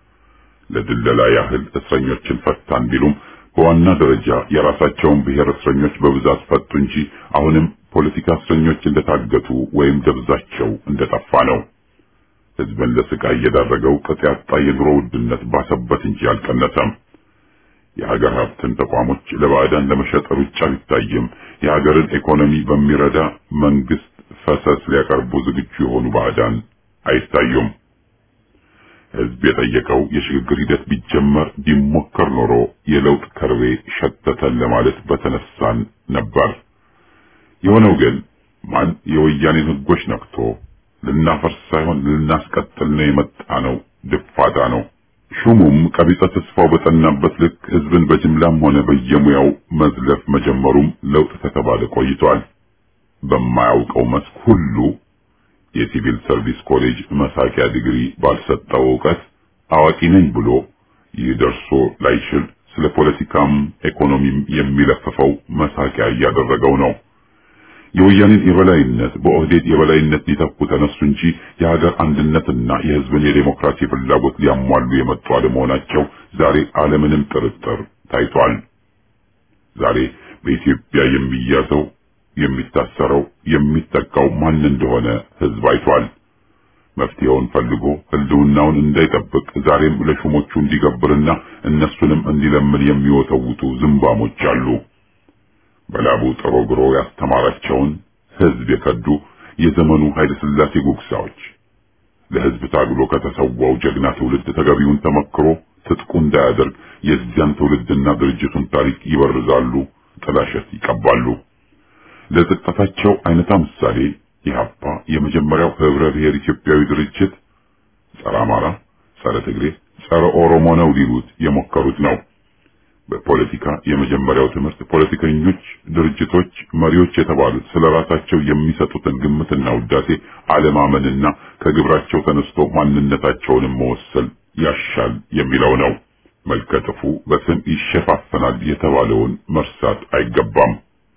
ለድለላ ያህል እስረኞችን ፈታን ቢሉም በዋና ደረጃ የራሳቸውን ብሔር እስረኞች በብዛት ፈቱ እንጂ አሁንም ፖለቲካ እስረኞች እንደታገቱ ወይም ደብዛቸው እንደጠፋ ነው። ሕዝብን ለስቃይ የዳረገው ቅጥ ያጣ የኑሮ ውድነት ባሰበት እንጂ አልቀነሰም። የሀገር ሀብትን ተቋሞች ለባዕዳን ለመሸጥ ሩጫ ቢታይም የሀገርን ኢኮኖሚ በሚረዳ መንግስት ፈሰስ ሊያቀርቡ ዝግጁ የሆኑ ባዕዳን አይታዩም። ሕዝብ የጠየቀው የሽግግር ሂደት ቢጀመር ቢሞከር ኖሮ የለውጥ ከርቤ ሸተተን ለማለት በተነሳን ነበር። የሆነው ግን ማን የወያኔን ሕጎች ነክቶ ልናፈርስ ሳይሆን ልናስቀጥል ነው የመጣ ነው ድፋታ ነው። ሹሙም ቀቢጸ ተስፋው በጠናበት ልክ ሕዝብን በጅምላም ሆነ በየሙያው መዝለፍ መጀመሩም ለውጥ ከተባለ ቆይቷል። በማያውቀው መስክ ሁሉ የሲቪል ሰርቪስ ኮሌጅ መሳቂያ ዲግሪ ባልሰጠው ዕውቀት አዋቂ ነኝ ብሎ ይህ ደርሶ ላይችል ስለ ፖለቲካም ኢኮኖሚም የሚለፍፈው መሳቂያ እያደረገው ነው። የወያኔን የበላይነት በኦህዴድ የበላይነት ሊተኩ ተነሱ እንጂ የሀገር አንድነትና የሕዝብን የዴሞክራሲ ፍላጎት ሊያሟሉ የመጡ አለመሆናቸው ዛሬ አለምንም ጥርጥር ታይቷል። ዛሬ በኢትዮጵያ የሚያዘው የሚታሰረው የሚጠቃው ማን እንደሆነ ሕዝብ አይቷል። መፍትሄውን ፈልጎ ህልውናውን እንዳይጠብቅ ዛሬም ለሹሞቹ እንዲገብርና እነሱንም እንዲለምን የሚወተውቱ ዝምባሞች አሉ። በላቡ ጥሮ ግሮ ያስተማራቸውን ሕዝብ የከዱ የዘመኑ ኃይለ ሥላሴ ጉግሳዎች ለሕዝብ ታግሎ ከተሰዋው ጀግና ትውልድ ተገቢውን ተመክሮ ትጥቁ እንዳያደርግ የዚያን ትውልድና ድርጅቱን ታሪክ ይበርዛሉ፣ ጥላሸት ይቀባሉ። ለጥቃታቸው አይነታ ምሳሌ ኢህአፓ የመጀመሪያው ህብረ ብሔር ኢትዮጵያዊ ድርጅት ጸረ አማራ፣ ጸረ ትግሬ፣ ጸረ ኦሮሞ ነው ሊሉት የሞከሩት ነው። በፖለቲካ የመጀመሪያው ትምህርት ፖለቲከኞች፣ ድርጅቶች፣ መሪዎች የተባሉት ስለራሳቸው የሚሰጡትን ግምትና ውዳሴ አለማመንና ከግብራቸው ተነስቶ ማንነታቸውንም መወሰል ያሻል የሚለው ነው። መልከጥፉ በስም ይሸፋፈናል የተባለውን መርሳት አይገባም።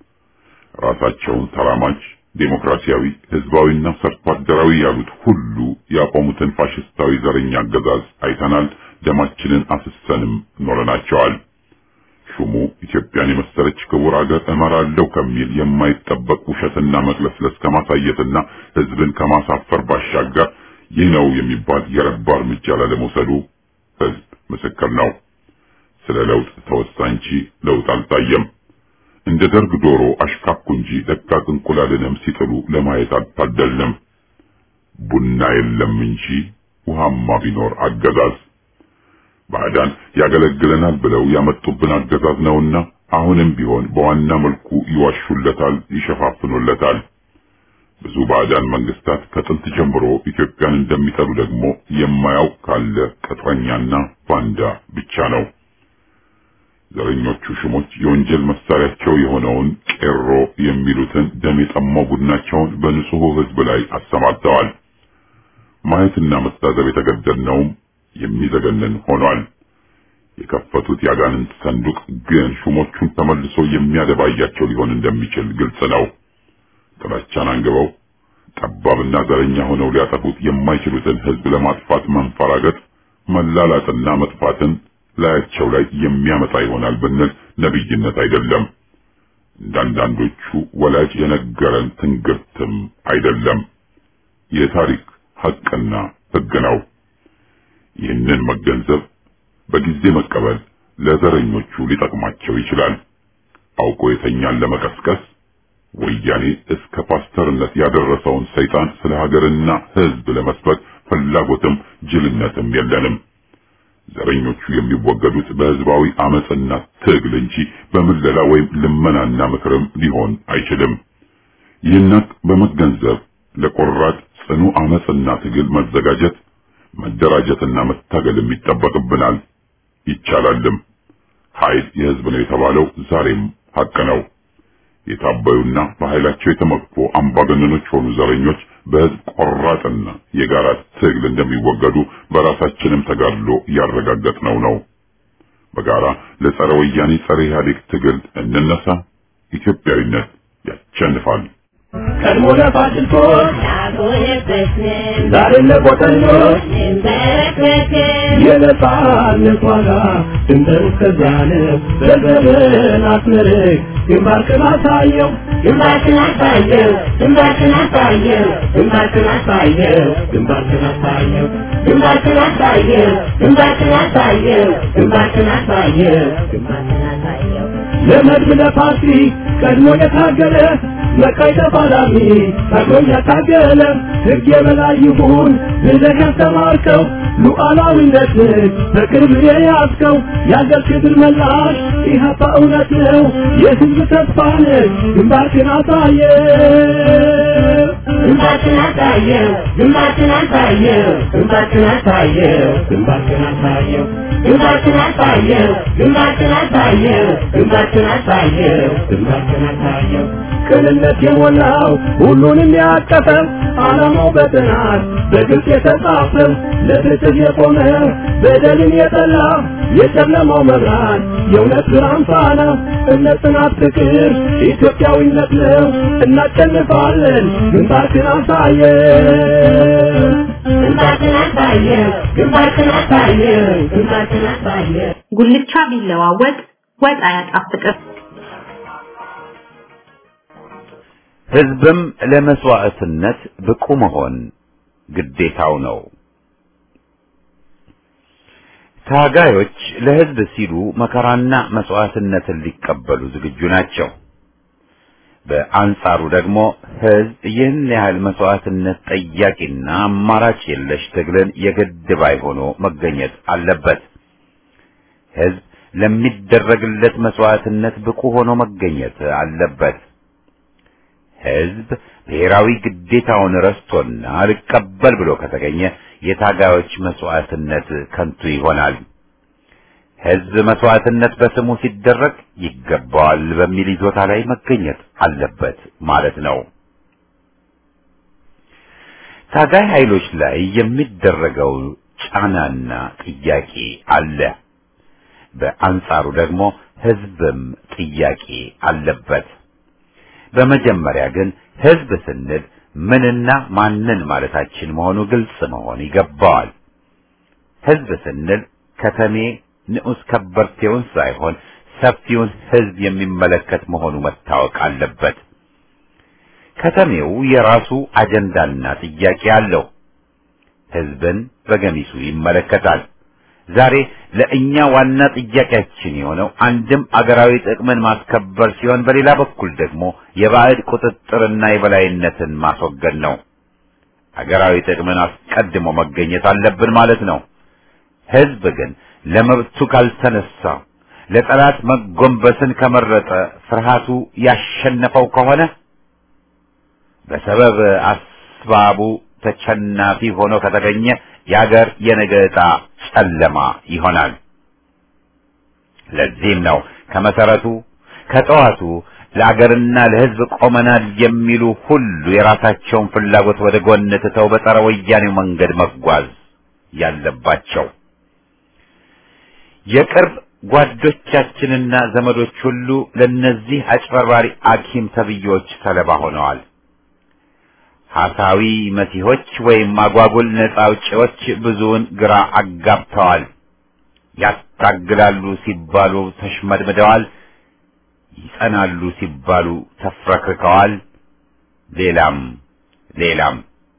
ራሳቸውን ተራማጅ ዴሞክራሲያዊ ህዝባዊና ሰርቶ አደራዊ ያሉት ሁሉ ያቆሙትን ፋሽስታዊ ዘረኛ አገዛዝ አይተናል። ደማችንን አፍሰንም ኖረናቸዋል። ሹሙ ኢትዮጵያን የመሰለች ክቡር አገር እመራለሁ ከሚል የማይጠበቅ ውሸትና መቅለስለስ ከማሳየትና ህዝብን ከማሳፈር ባሻገር ይህ ነው የሚባል የረባ እርምጃ ላለመውሰዱ ህዝብ ምስክር ነው። ስለ ለውጥ ተወሳ እንጂ ለውጥ አልታየም። እንደ ደርግ ዶሮ አሽካኩ እንጂ ደቃቅ እንቁላልንም ሲጥሉ ለማየት አልታደልንም። ቡና የለም እንጂ ውሃማ ቢኖር አገዛዝ ባዕዳን ያገለግለናል ብለው ያመጡብን አገዛዝ ነውና አሁንም ቢሆን በዋና መልኩ ይዋሹለታል፣ ይሸፋፍኑለታል። ብዙ ባዕዳን መንግስታት ከጥንት ጀምሮ ኢትዮጵያን እንደሚጠሉ ደግሞ የማያውቅ ካለ ቅጥረኛና ባንዳ ብቻ ነው። ዘረኞቹ ሹሞች የወንጀል መሳሪያቸው የሆነውን ቄሮ የሚሉትን ደም የጠማው ቡድናቸውን በንጹህ ህዝብ ላይ አሰማርተዋል። ማየትና መታዘብ የተገደድነውም የሚዘገንን ሆኗል። የከፈቱት ያጋንንት ሰንዱቅ ግን ሹሞቹን ተመልሶ የሚያደባያቸው ሊሆን እንደሚችል ግልጽ ነው። ጥላቻን አንግበው ጠባብና ዘረኛ ሆነው ሊያጠፉት የማይችሉትን ህዝብ ለማጥፋት መንፈራገጥ፣ መላላጥና መጥፋትን ላያቸው ላይ የሚያመጣ ይሆናል ብንል ነብይነት አይደለም። እንዳንዳንዶቹ ወላጅ የነገረን ትንግርትም አይደለም። የታሪክ ሐቅና ህግ ነው። ይህንን መገንዘብ በጊዜ መቀበል ለዘረኞቹ ሊጠቅማቸው ይችላል። አውቆ የተኛን ለመቀስቀስ ወያኔ እስከ ፓስተርነት ያደረሰውን ሰይጣን ስለ ሀገርና ህዝብ ለመስበክ ፍላጎትም ጅልነትም የለንም። ዘረኞቹ የሚወገዱት በህዝባዊ አመጽና ትግል እንጂ በምለላ ወይም ልመናና ምክርም ሊሆን አይችልም። ይህን በመገንዘብ ለቆራጥ ጽኑ አመጽና ትግል መዘጋጀት፣ መደራጀትና መታገልም ይጠበቅብናል። ይቻላልም። ኃይል የህዝብ ነው የተባለው ዛሬም ሐቅ ነው። የታበዩና በኃይላቸው የተመኩ አምባገነኖች ሆኑ ዘረኞች በህዝብ ቆራጥና የጋራ ትግል እንደሚወገዱ በራሳችንም ተጋድሎ ያረጋገጥነው ነው። በጋራ ለጸረ ወያኔ ጸረ ኢህአዴግ ትግል እንነሳ። ኢትዮጵያዊነት ያሸንፋል። ቀድሞ ለፋሽስቶች ዛሬ ለቆጠኞች የነጻነት ዋጋ ድንበር እስከዚያን በዘመን አስመርቅ ግንባርክን አሳየው ግንባርክን አሳየው ግንባርክን አሳየው ግንባርክን አሳየው ግንባርክን አሳየው ግንባርክን አሳየው ግንባርክን አሳየው ግንባርክን አሳየው ግንባርክን አሳየው ለመድብ ለፓርቲ ቀድሞ የታገለ መቃይ ተፋላሚ ታግሎኝ ያታገለ ሕግ የበላይ ይሁን ብለህ ያስተማርከው ሉዓላዊነትን በቅርብ የያዝከው የአገር ክብር መላሽ ኢህአፓ እውነት ነው የህዝብ ተስፋ ነህ ግንባርክን አሳየው ግንባርክን አሳየው ግንባርክን አሳየው ግንባርክን አሳየው ግንባርክን አሳየው ግንባርክን አሳየው ግንባርክን አሳየው ግንባርክን አሳየው ግንባርክን አሳየው ቅንነት የሞላው ሁሉንም ያቀፈ ዓላማው በጥናት በግልጽ የተጻፈ ለፍትህ የቆመ በደልን የጠላ የጨለማው መብራት የእውነት ብርሃን ፋና እምነት፣ ጽናት፣ ፍቅር ኢትዮጵያዊነት ነው። እናሸንፋለን። ግንባርክን አሳየው ግንባርክን አሳየው ግንባርክን አሳየው ግንባርክን አሳየው። ጉልቻ ቢለዋወጥ ወጥ አያጣፍጥም። ህዝብም ለመስዋዕትነት ብቁ መሆን ግዴታው ነው። ታጋዮች ለህዝብ ሲሉ መከራና መስዋዕትነትን ሊቀበሉ ዝግጁ ናቸው። በአንጻሩ ደግሞ ህዝብ ይህን ያህል መስዋዕትነት ጠያቂና አማራጭ የለሽ ትግልን የግድ ባይ ሆኖ መገኘት አለበት። ህዝብ ለሚደረግለት መስዋዕትነት ብቁ ሆኖ መገኘት አለበት። ህዝብ ብሔራዊ ግዴታውን ረስቶና አልቀበል ብሎ ከተገኘ የታጋዮች መስዋዕትነት ከንቱ ይሆናል። ህዝብ መስዋዕትነት በስሙ ሲደረግ ይገባዋል በሚል ይዞታ ላይ መገኘት አለበት ማለት ነው። ታጋይ ኃይሎች ላይ የሚደረገው ጫናና ጥያቄ አለ። በአንጻሩ ደግሞ ህዝብም ጥያቄ አለበት። በመጀመሪያ ግን ህዝብ ስንል ምንና ማንን ማለታችን መሆኑ ግልጽ መሆን ይገባዋል። ህዝብ ስንል ከተሜ ንዑስ ከበርቴውን ሳይሆን ሰፊውን ህዝብ የሚመለከት መሆኑ መታወቅ አለበት። ከተሜው የራሱ አጀንዳና ጥያቄ አለው። ህዝብን በገሚሱ ይመለከታል። ዛሬ ለእኛ ዋና ጥያቄያችን የሆነው አንድም አገራዊ ጥቅምን ማስከበር ሲሆን፣ በሌላ በኩል ደግሞ የባዕድ ቁጥጥርና የበላይነትን ማስወገድ ነው። አገራዊ ጥቅምን አስቀድሞ መገኘት አለብን ማለት ነው። ህዝብ ግን ለመብቱ ካልተነሳ፣ ለጠላት መጎንበስን ከመረጠ፣ ፍርሃቱ ያሸነፈው ከሆነ በሰበብ አስባቡ ተቸናፊ ሆኖ ከተገኘ የአገር የነገ ዕጣ ጨለማ ይሆናል። ለዚህም ነው ከመሰረቱ ከጠዋቱ ለአገርና ለህዝብ ቆመናል የሚሉ ሁሉ የራሳቸውን ፍላጎት ወደ ጎን ትተው በጸረ ወያኔው መንገድ መጓዝ ያለባቸው። የቅርብ ጓዶቻችንና ዘመዶች ሁሉ ለነዚህ አጭበርባሪ አኪም ተብዮች ሰለባ ሆነዋል። ሐሳዊ መሲሆች ወይም አጓጉል ነጻ አውጪዎች ብዙውን ግራ አጋብተዋል። ያታግላሉ ሲባሉ ተሽመድምደዋል፣ ይጸናሉ ሲባሉ ተፍረክርከዋል። ሌላም ሌላም።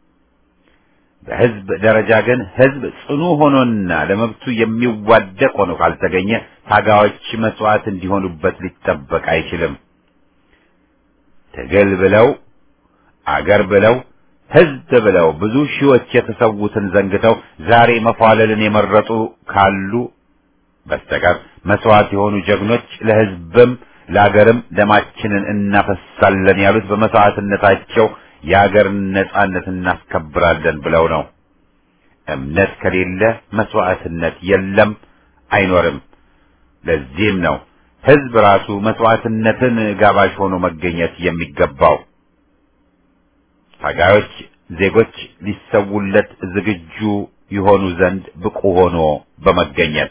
በህዝብ ደረጃ ግን ህዝብ ጽኑ ሆኖና ለመብቱ የሚዋደቅ ሆኖ ካልተገኘ ታጋዮች መስዋዕት እንዲሆኑበት ሊጠበቅ አይችልም። ትግል ብለው አገር ብለው ህዝብ ብለው ብዙ ሺዎች የተሰዉትን ዘንግተው ዛሬ መፏለልን የመረጡ ካሉ በስተቀር መስዋዕት የሆኑ ጀግኖች ለህዝብም ለአገርም ደማችንን እናፈሳለን ያሉት በመስዋዕትነታቸው የአገር ነጻነት እናስከብራለን ብለው ነው። እምነት ከሌለ መስዋዕትነት የለም፣ አይኖርም። ለዚህም ነው ህዝብ ራሱ መስዋዕትነትን ጋባዥ ሆኖ መገኘት የሚገባው። ታጋዮች ዜጎች ሊሰውለት ዝግጁ ይሆኑ ዘንድ ብቁ ሆኖ በመገኘት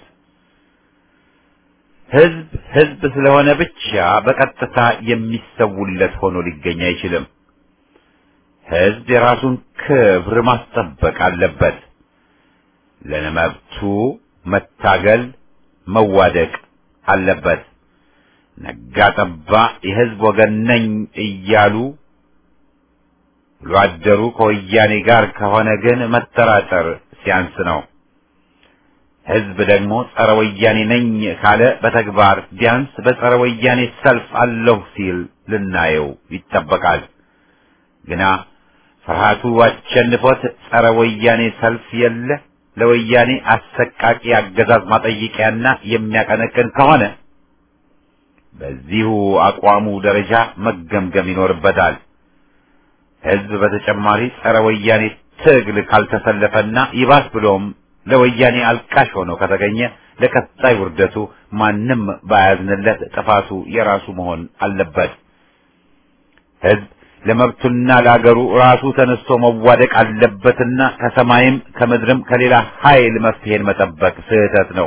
ህዝብ ህዝብ ስለሆነ ብቻ በቀጥታ የሚሰውለት ሆኖ ሊገኝ አይችልም። ህዝብ የራሱን ክብር ማስጠበቅ አለበት። ለመብቱ መታገል መዋደቅ አለበት። ነጋ ጠባ የህዝብ ወገን ነኝ እያሉ ሏደሩ ከወያኔ ጋር ከሆነ ግን መጠራጠር ሲያንስ ነው። ህዝብ ደግሞ ጸረ ወያኔ ነኝ ካለ በተግባር ቢያንስ በጸረ ወያኔ ሰልፍ አለሁ ሲል ልናየው ይጠበቃል። ግና ፍርሃቱ አሸንፎት ጸረ ወያኔ ሰልፍ የለ ለወያኔ አሰቃቂ አገዛዝ ማጠየቂያና የሚያቀነቅን ከሆነ በዚሁ አቋሙ ደረጃ መገምገም ይኖርበታል። ህዝብ በተጨማሪ ጸረ ወያኔ ትግል ካልተሰለፈና ይባስ ብሎም ለወያኔ አልቃሽ ሆኖ ከተገኘ ለቀጣይ ውርደቱ ማንም ባያዝንለት ጥፋቱ የራሱ መሆን አለበት። ህዝብ ለመብቱና ለአገሩ ራሱ ተነስቶ መዋደቅ አለበትና ከሰማይም ከምድርም ከሌላ ኃይል መፍትሄን መጠበቅ ስህተት ነው።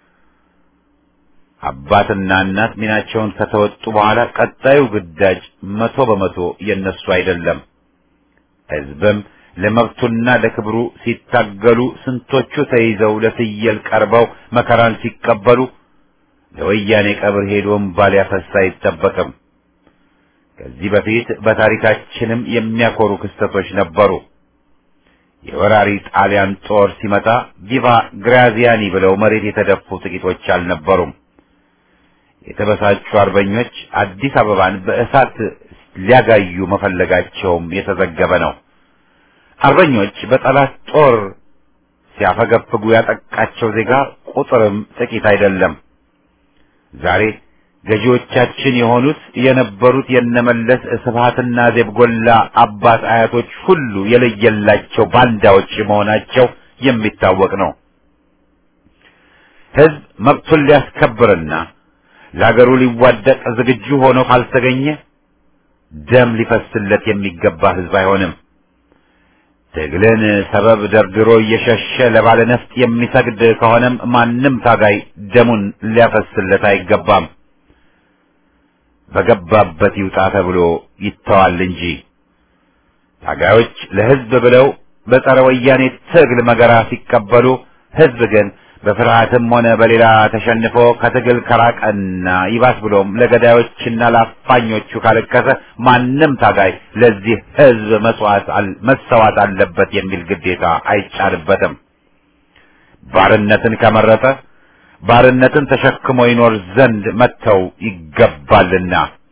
አባትና እናት ሚናቸውን ከተወጡ በኋላ ቀጣዩ ግዳጅ መቶ በመቶ የነሱ አይደለም። ህዝብም ለመብቱና ለክብሩ ሲታገሉ ስንቶቹ ተይዘው ለፍየል ቀርበው መከራን ሲቀበሉ ለወያኔ ቀብር ሄዶ እንባ ሊያፈስ አይጠበቅም። ከዚህ በፊት በታሪካችንም የሚያኮሩ ክስተቶች ነበሩ። የወራሪ ጣሊያን ጦር ሲመጣ ቪቫ ግራዚያኒ ብለው መሬት የተደፉ ጥቂቶች አልነበሩም። የተበሳጩ አርበኞች አዲስ አበባን በእሳት ሊያጋዩ መፈለጋቸውም የተዘገበ ነው። አርበኞች በጠላት ጦር ሲያፈገፍጉ ያጠቃቸው ዜጋ ቁጥርም ጥቂት አይደለም። ዛሬ ገዢዎቻችን የሆኑት የነበሩት የነመለስ ስብሃትና ዜብጎላ አባት አያቶች ሁሉ የለየላቸው ባንዳዎች መሆናቸው የሚታወቅ ነው። ህዝብ መብቱን ሊያስከብርና ለአገሩ ሊዋደቅ ዝግጁ ሆኖ ካልተገኘ ደም ሊፈስለት የሚገባ ህዝብ አይሆንም። ትግልን ሰበብ ደርድሮ እየሸሸ ለባለነፍጥ የሚሰግድ ከሆነም ማንም ታጋይ ደሙን ሊያፈስለት አይገባም። በገባበት ይውጣ ተብሎ ይተዋል እንጂ ታጋዮች ለህዝብ ብለው በጸረ ወያኔ ትግል መገራ ሲቀበሉ፣ ህዝብ ግን በፍርሃትም ሆነ በሌላ ተሸንፎ ከትግል ከራቀና ይባስ ብሎም ለገዳዮችና ለአፋኞቹ ካለቀሰ ማንም ታጋይ ለዚህ ህዝብ መስዋዕት መሰዋት አለበት የሚል ግዴታ አይጫልበትም። ባርነትን ከመረጠ ባርነትን ተሸክሞ ይኖር ዘንድ መተው ይገባልና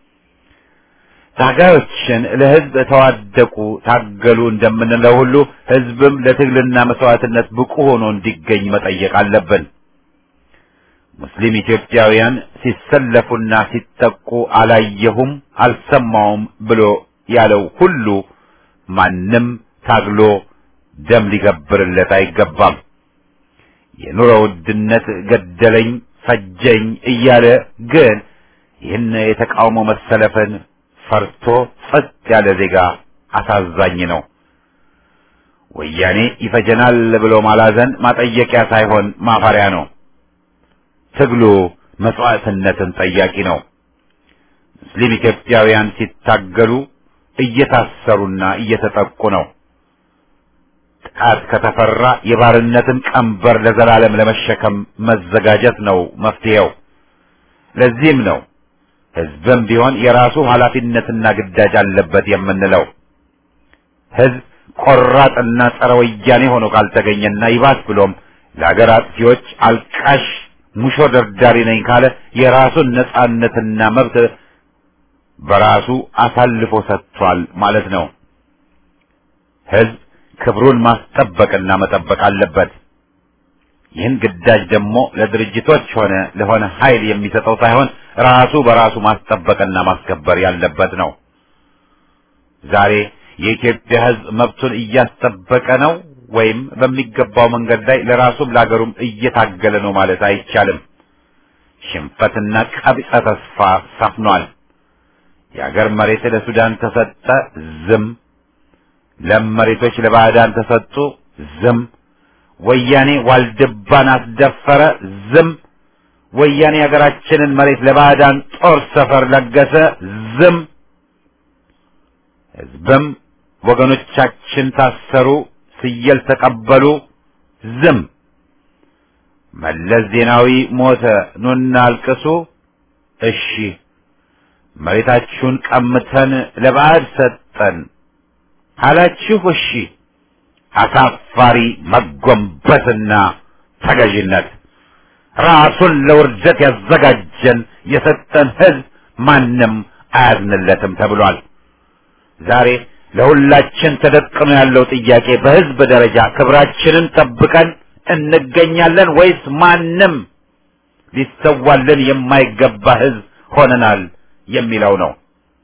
ታጋዮችን ለህዝብ ተዋደቁ ታገሉ እንደምንለው ሁሉ ህዝብም ለትግልና መስዋዕትነት ብቁ ሆኖ እንዲገኝ መጠየቅ አለብን። ሙስሊም ኢትዮጵያውያን ሲሰለፉና ሲጠቁ አላየሁም አልሰማውም ብሎ ያለው ሁሉ ማንም ታግሎ ደም ሊገብርለት አይገባም። የኑሮ ውድነት ገደለኝ ፈጀኝ እያለ ግን ይህን የተቃውሞ መሰለፍን ፈርቶ ጸጥ ያለ ዜጋ አሳዛኝ ነው። ወያኔ ይፈጀናል ብሎ ማላዘን ማጠየቂያ ሳይሆን ማፈሪያ ነው። ትግሉ መስዋዕትነትን ጠያቂ ነው። ሙስሊም ኢትዮጵያውያን ሲታገሉ እየታሰሩና እየተጠቁ ነው። ጥቃት ከተፈራ የባርነትን ቀንበር ለዘላለም ለመሸከም መዘጋጀት ነው መፍትሄው። ለዚህም ነው ህዝብም ቢሆን የራሱ ኃላፊነትና ግዳጅ አለበት የምንለው። ህዝብ ቆራጥና ጸረ ወያኔ ሆኖ ካልተገኘና ይባስ ብሎም ለሀገር አጥፊዎች አልቃሽ ሙሾ ደርዳሪ ነኝ ካለ የራሱን ነጻነትና መብት በራሱ አሳልፎ ሰጥቷል ማለት ነው። ህዝብ ክብሩን ማስጠበቅና መጠበቅ አለበት። ይህን ግዳጅ ደግሞ ለድርጅቶች ሆነ ለሆነ ኃይል የሚሰጠው ሳይሆን ራሱ በራሱ ማስጠበቅና ማስከበር ያለበት ነው። ዛሬ የኢትዮጵያ ህዝብ መብቱን እያስጠበቀ ነው ወይም በሚገባው መንገድ ላይ ለራሱም ለሀገሩም እየታገለ ነው ማለት አይቻልም። ሽንፈትና ቀቢጸ ተስፋ ሰፍኗል። የሀገር መሬት ለሱዳን ተሰጠ፣ ዝም። ለም መሬቶች ለባዕዳን ተሰጡ፣ ዝም። ወያኔ ዋልድባን አስደፈረ፣ ዝም። ወያኔ ሀገራችንን መሬት ለባዕዳን ጦር ሰፈር ለገሰ፣ ዝም። ህዝብም ወገኖቻችን ታሰሩ፣ ስየል ተቀበሉ፣ ዝም። መለስ ዜናዊ ሞተ፣ ኑና አልቅሱ፣ እሺ። መሬታችሁን ቀምተን ለባዕድ ሰጠን አላችሁ፣ እሺ። አሳፋሪ መጎንበስና ተገዥነት ራሱን ለውርደት ያዘጋጀን የሰጠን ህዝብ ማንም አያዝንለትም ተብሏል። ዛሬ ለሁላችን ተደቅኖ ያለው ጥያቄ በህዝብ ደረጃ ክብራችንን ጠብቀን እንገኛለን ወይስ ማንም ሊሰዋልን የማይገባ ህዝብ ሆነናል የሚለው ነው።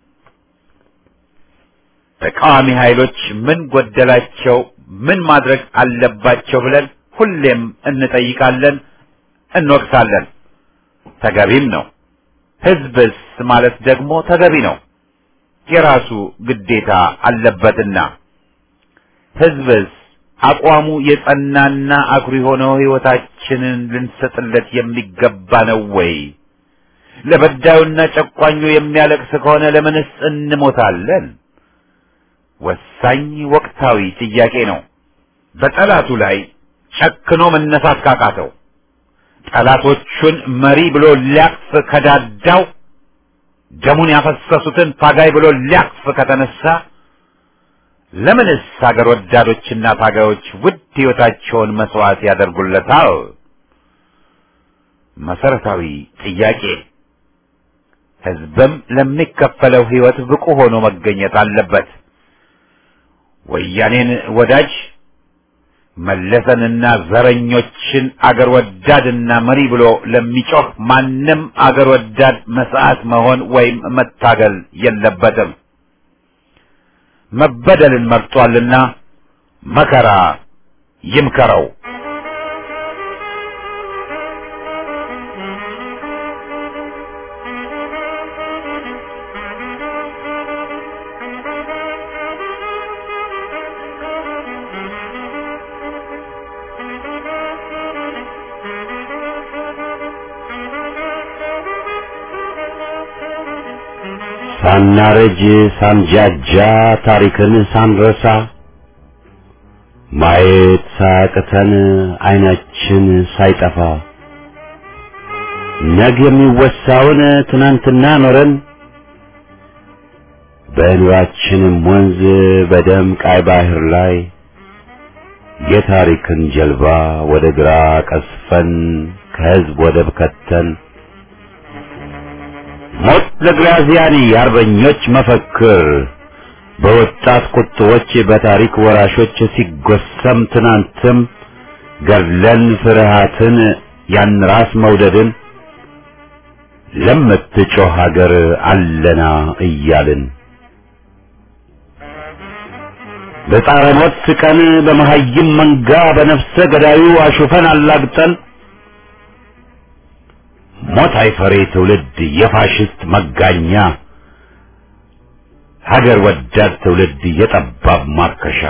ተቃዋሚ ኃይሎች ምን ጎደላቸው፣ ምን ማድረግ አለባቸው ብለን ሁሌም እንጠይቃለን፣ እንወቅሳለን። ተገቢም ነው። ህዝብስ ማለት ደግሞ ተገቢ ነው፣ የራሱ ግዴታ አለበትና። ህዝብስ አቋሙ የጸናና አኩሪ ሆነው ህይወታችንን ልንሰጥለት የሚገባ ነው ወይ? ለበዳዩና ጨቋኙ የሚያለቅስ ከሆነ ለምንስ እንሞታለን? ወሳኝ ወቅታዊ ጥያቄ ነው። በጠላቱ ላይ ጨክኖ መነሳት ካቃተው፣ ጠላቶቹን መሪ ብሎ ሊያቅፍ ከዳዳው፣ ደሙን ያፈሰሱትን ታጋይ ብሎ ሊያቅፍ ከተነሳ ለምንስ ሀገር ወዳዶችና ታጋዮች ውድ ህይወታቸውን መስዋዕት ያደርጉለታል? መሰረታዊ ጥያቄ። ህዝብም ለሚከፈለው ህይወት ብቁ ሆኖ መገኘት አለበት። ወያኔን ወዳጅ መለሰንና ዘረኞችን አገር ወዳድና መሪ ብሎ ለሚጮህ ማንም አገር ወዳድ መስዋዕት መሆን ወይም መታገል የለበትም። መበደልን መርጧልና መከራ ይምከረው። ሳናረጅ ሳንጃጃ ታሪክን ሳንረሳ ማየት ሳያቅተን አይናችን ሳይጠፋ ነገ የሚወሳውን ትናንትና ኖረን በእንባችንም ወንዝ በደም ቀይ ባህር ላይ የታሪክን ጀልባ ወደ ግራ ቀስፈን ከህዝብ ወደብ ከተን ሞት ለግራዚያኒ የአርበኞች መፈክር በወጣት ቁጥቦች በታሪክ ወራሾች ሲጎሰም ትናንትም ገድለን ፍርሃትን ያን ራስ መውደድን ለምትጮህ ሀገር አለና እያልን በጣረ ሞት ስቀን በመሃይም መንጋ በነፍሰ ገዳዩ አሹፈን አላግጠን ሞት አይፈሬ ትውልድ የፋሽስት መጋኛ ሀገር ወዳድ ትውልድ የጠባብ ማርከሻ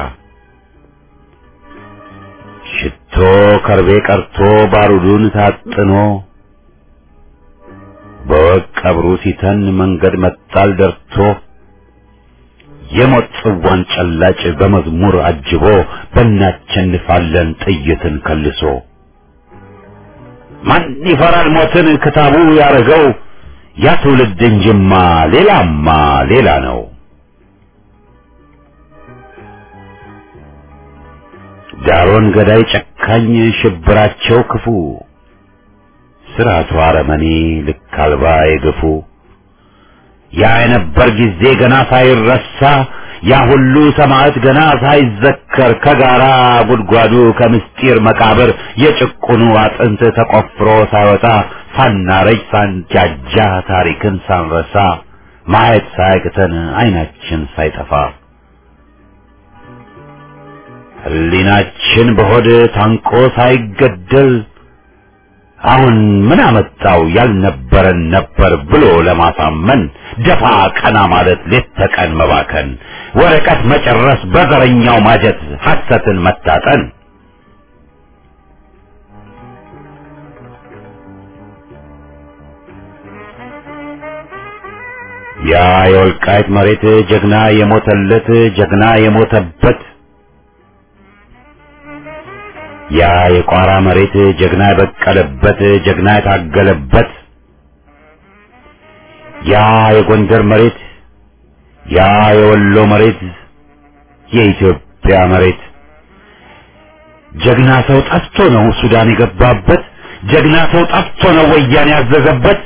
ሽቶ ከርቤ ቀርቶ ባሩዱን ታጥኖ በወቅ ቀብሩ ሲተን መንገድ መጣል ደርቶ የሞት ጽዋን ጨላጭ በመዝሙር አጅቦ በእናቸንፋለን ጥይትን ከልሶ ማን ይፈራል ሞትን ክታቡ ያረገው ያ ትውልድ እንጅማ ሌላማ ሌላ ነው። ዳሮን ገዳይ ጨካኝ ሽብራቸው ክፉ ስራቱ አረመኔ ልክ አልባ የገፉ ያ የነበር ጊዜ ገና ሳይረሳ ያ ሁሉ ሰማዕት ገና ሳይዘከር ከጋራ ጉድጓዱ ከምስጢር መቃብር የጭቁኑ አጥንት ተቆፍሮ ሳይወጣ ሳናረጅ ሳንጃጃ ታሪክን ሳንረሳ ማየት ሳይቅተን አይናችን ሳይጠፋ ህሊናችን በሆድ ታንቆ ሳይገደል አሁን ምን አመጣው ያልነበረን ነበር ብሎ ለማሳመን ደፋ ቀና ማለት ሌት ተቀን መባከን ወረቀት መጨረስ በዘረኛው ማጀት ሐሰትን መታጠን ያ የወልቃይት መሬት ጀግና የሞተለት ጀግና የሞተበት ያ የቋራ መሬት ጀግና የበቀለበት ጀግና የታገለበት ያ የጎንደር መሬት ያ የወሎ መሬት የኢትዮጵያ መሬት ጀግና ሰው ጠፍቶ ነው ሱዳን የገባበት ጀግና ሰው ጠፍቶ ነው ወያኔ ያዘዘበት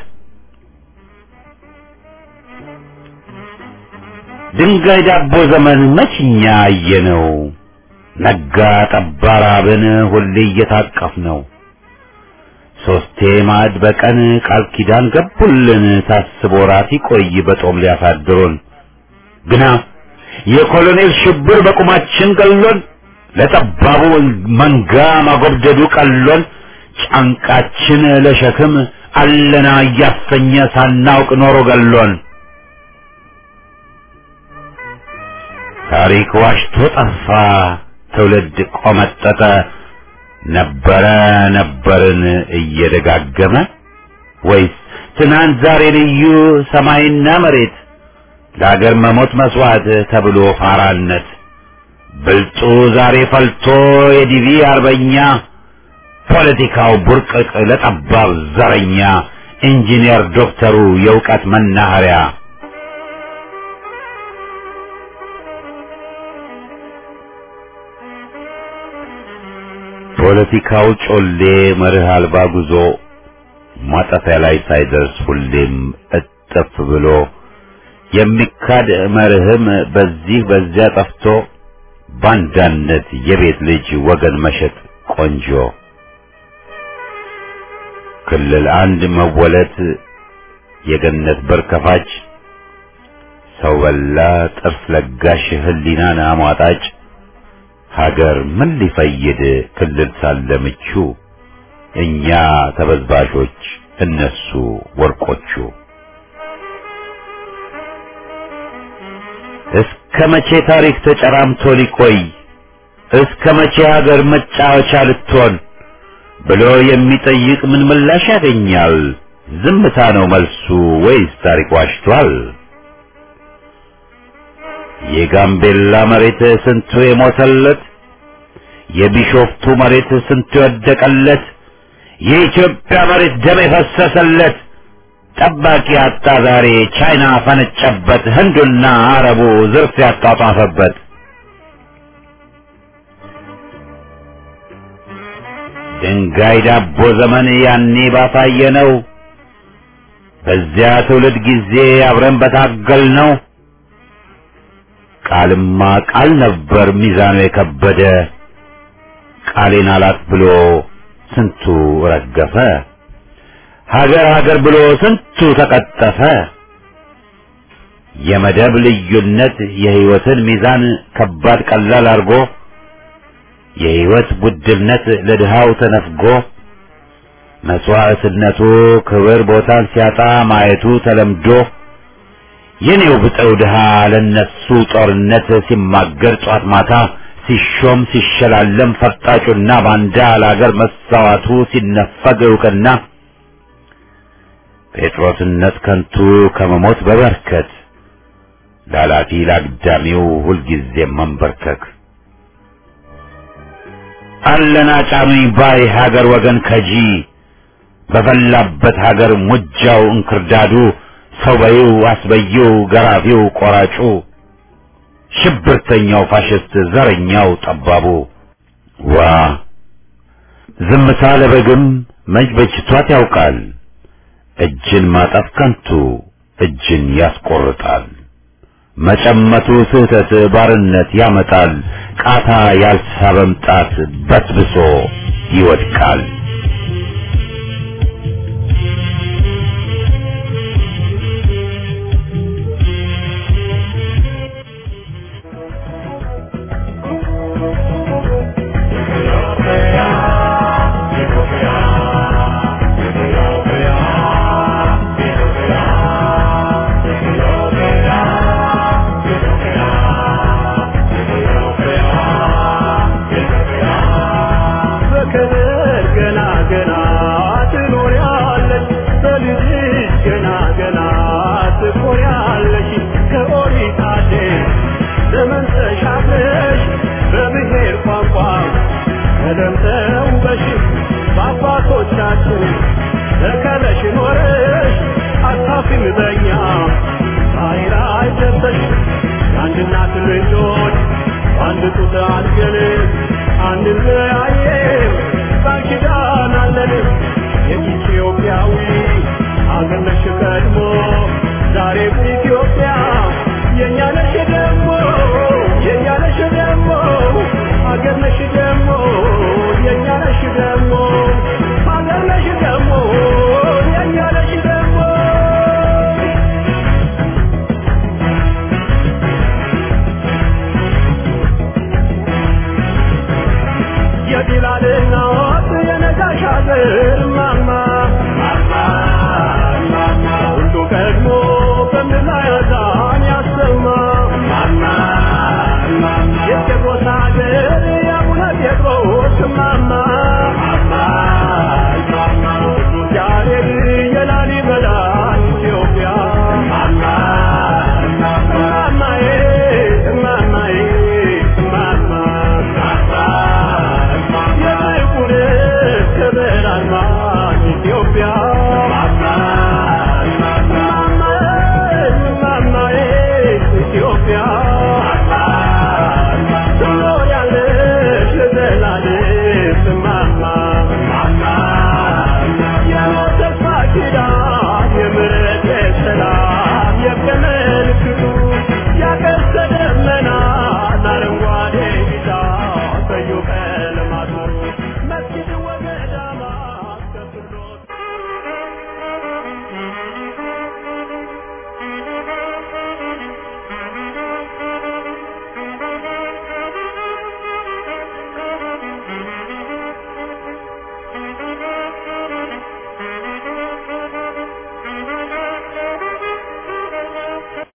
ድንጋይ ዳቦ ዘመን መችኛ አየነው ነጋ ጠባ ራብን ሁሌ እየታቀፍ ነው ሶስቴ ማዕድ በቀን ቃል ኪዳን ገቡልን ታስቦ ራት ይቆይ በጦም ሊያሳድሩን ግና የኮሎኔል ሽብር በቁማችን ገሎን ለጠባቡ መንጋ ማጎብደዱ ቀሎን ጫንቃችን ለሸክም አለና እያሰኘ ሳናውቅ ኖሮ ገሎን ታሪክ ዋሽቶ ጠፋ ትውልድ ቆመጠጠ ነበረ ነበርን እየደጋገመ ወይስ ትናንት ዛሬ ልዩ ሰማይና መሬት ለአገር መሞት መስዋዕት ተብሎ ፋራነት ብልጡ ዛሬ ፈልቶ የዲቪ አርበኛ ፖለቲካው ቡርቅቅ ለጠባብ ዘረኛ ኢንጂነር ዶክተሩ የእውቀት መናኸሪያ ፖለቲካው ጮሌ መርህ አልባ ጉዞ ማጠፊያ ላይ ሳይደርስ ሁሌም እጥፍ ብሎ የሚካድ መርህም በዚህ በዚያ ጠፍቶ ባንዳነት የቤት ልጅ ወገን መሸጥ ቆንጆ ክልል አንድ መወለት የገነት በር ከፋች ሰው በላ ጥርስ ለጋሽ ህሊናን አሟጣጭ ሀገር ምን ሊፈይድ ክልል ሳለ ምቹ እኛ ተበዝባዦች እነሱ ወርቆቹ እስከ መቼ ታሪክ ተጨራምቶ ሊቆይ እስከ መቼ ሀገር መጫወቻ ልትሆን ብሎ የሚጠይቅ ምን ምላሽ ያገኛል ዝምታ ነው መልሱ ወይስ ታሪክ ዋሽቷል የጋምቤላ መሬት ስንቱ የሞተለት የቢሾፍቱ መሬት ስንቱ የወደቀለት የኢትዮጵያ መሬት ደም የፈሰሰለት ጠባቂ አጣ ዛሬ ቻይና ፈነጨበት ህንዱና አረቡ ዝርፍ ያጣጣፈበት ድንጋይ ዳቦ ዘመን ያኔ ባሳየነው በዚያ ትውልድ ጊዜ አብረን በታገል ነው ቃልማ ቃል ነበር ሚዛኑ የከበደ ቃሌን አላት ብሎ ስንቱ ረገፈ ሀገር ሀገር ብሎ ስንቱ ተቀጠፈ የመደብ ልዩነት የህይወትን ሚዛን ከባድ ቀላል አርጎ የህይወት ውድነት ለድሃው ተነፍጎ መስዋዕትነቱ ክብር ቦታን ሲያጣ ማየቱ ተለምዶ የኔው ብጠው ድሃ ለነሱ ጦርነት ሲማገር ጧት ማታ ሲሾም ሲሸላለም ፈርጣጩና ባንዳ ለአገር መሳዋቱ ሲነፈግ እውቅና ጴጥሮስነት ከንቱ ከመሞት በበርከት ላላፊ ላግዳሚው ሁልጊዜ መንበርከክ አለና ጫኑኝ ባይ ሀገር ወገን ከጂ በፈላበት ሀገር ሙጃው እንክርዳዱ ሰው በይው አስበይው ገራፊው ቆራጩ ሽብርተኛው ፋሽስት ዘረኛው ጠባቡ ዋ ዝምታ ለበግም መች በጅቷት ያውቃል እጅን ማጠፍ ከንቱ እጅን ያስቆርጣል መጨመቱ ስህተት ባርነት ያመጣል ቃታ ያልሳበም ጣት በስብሶ ይወድቃል Ethiopia,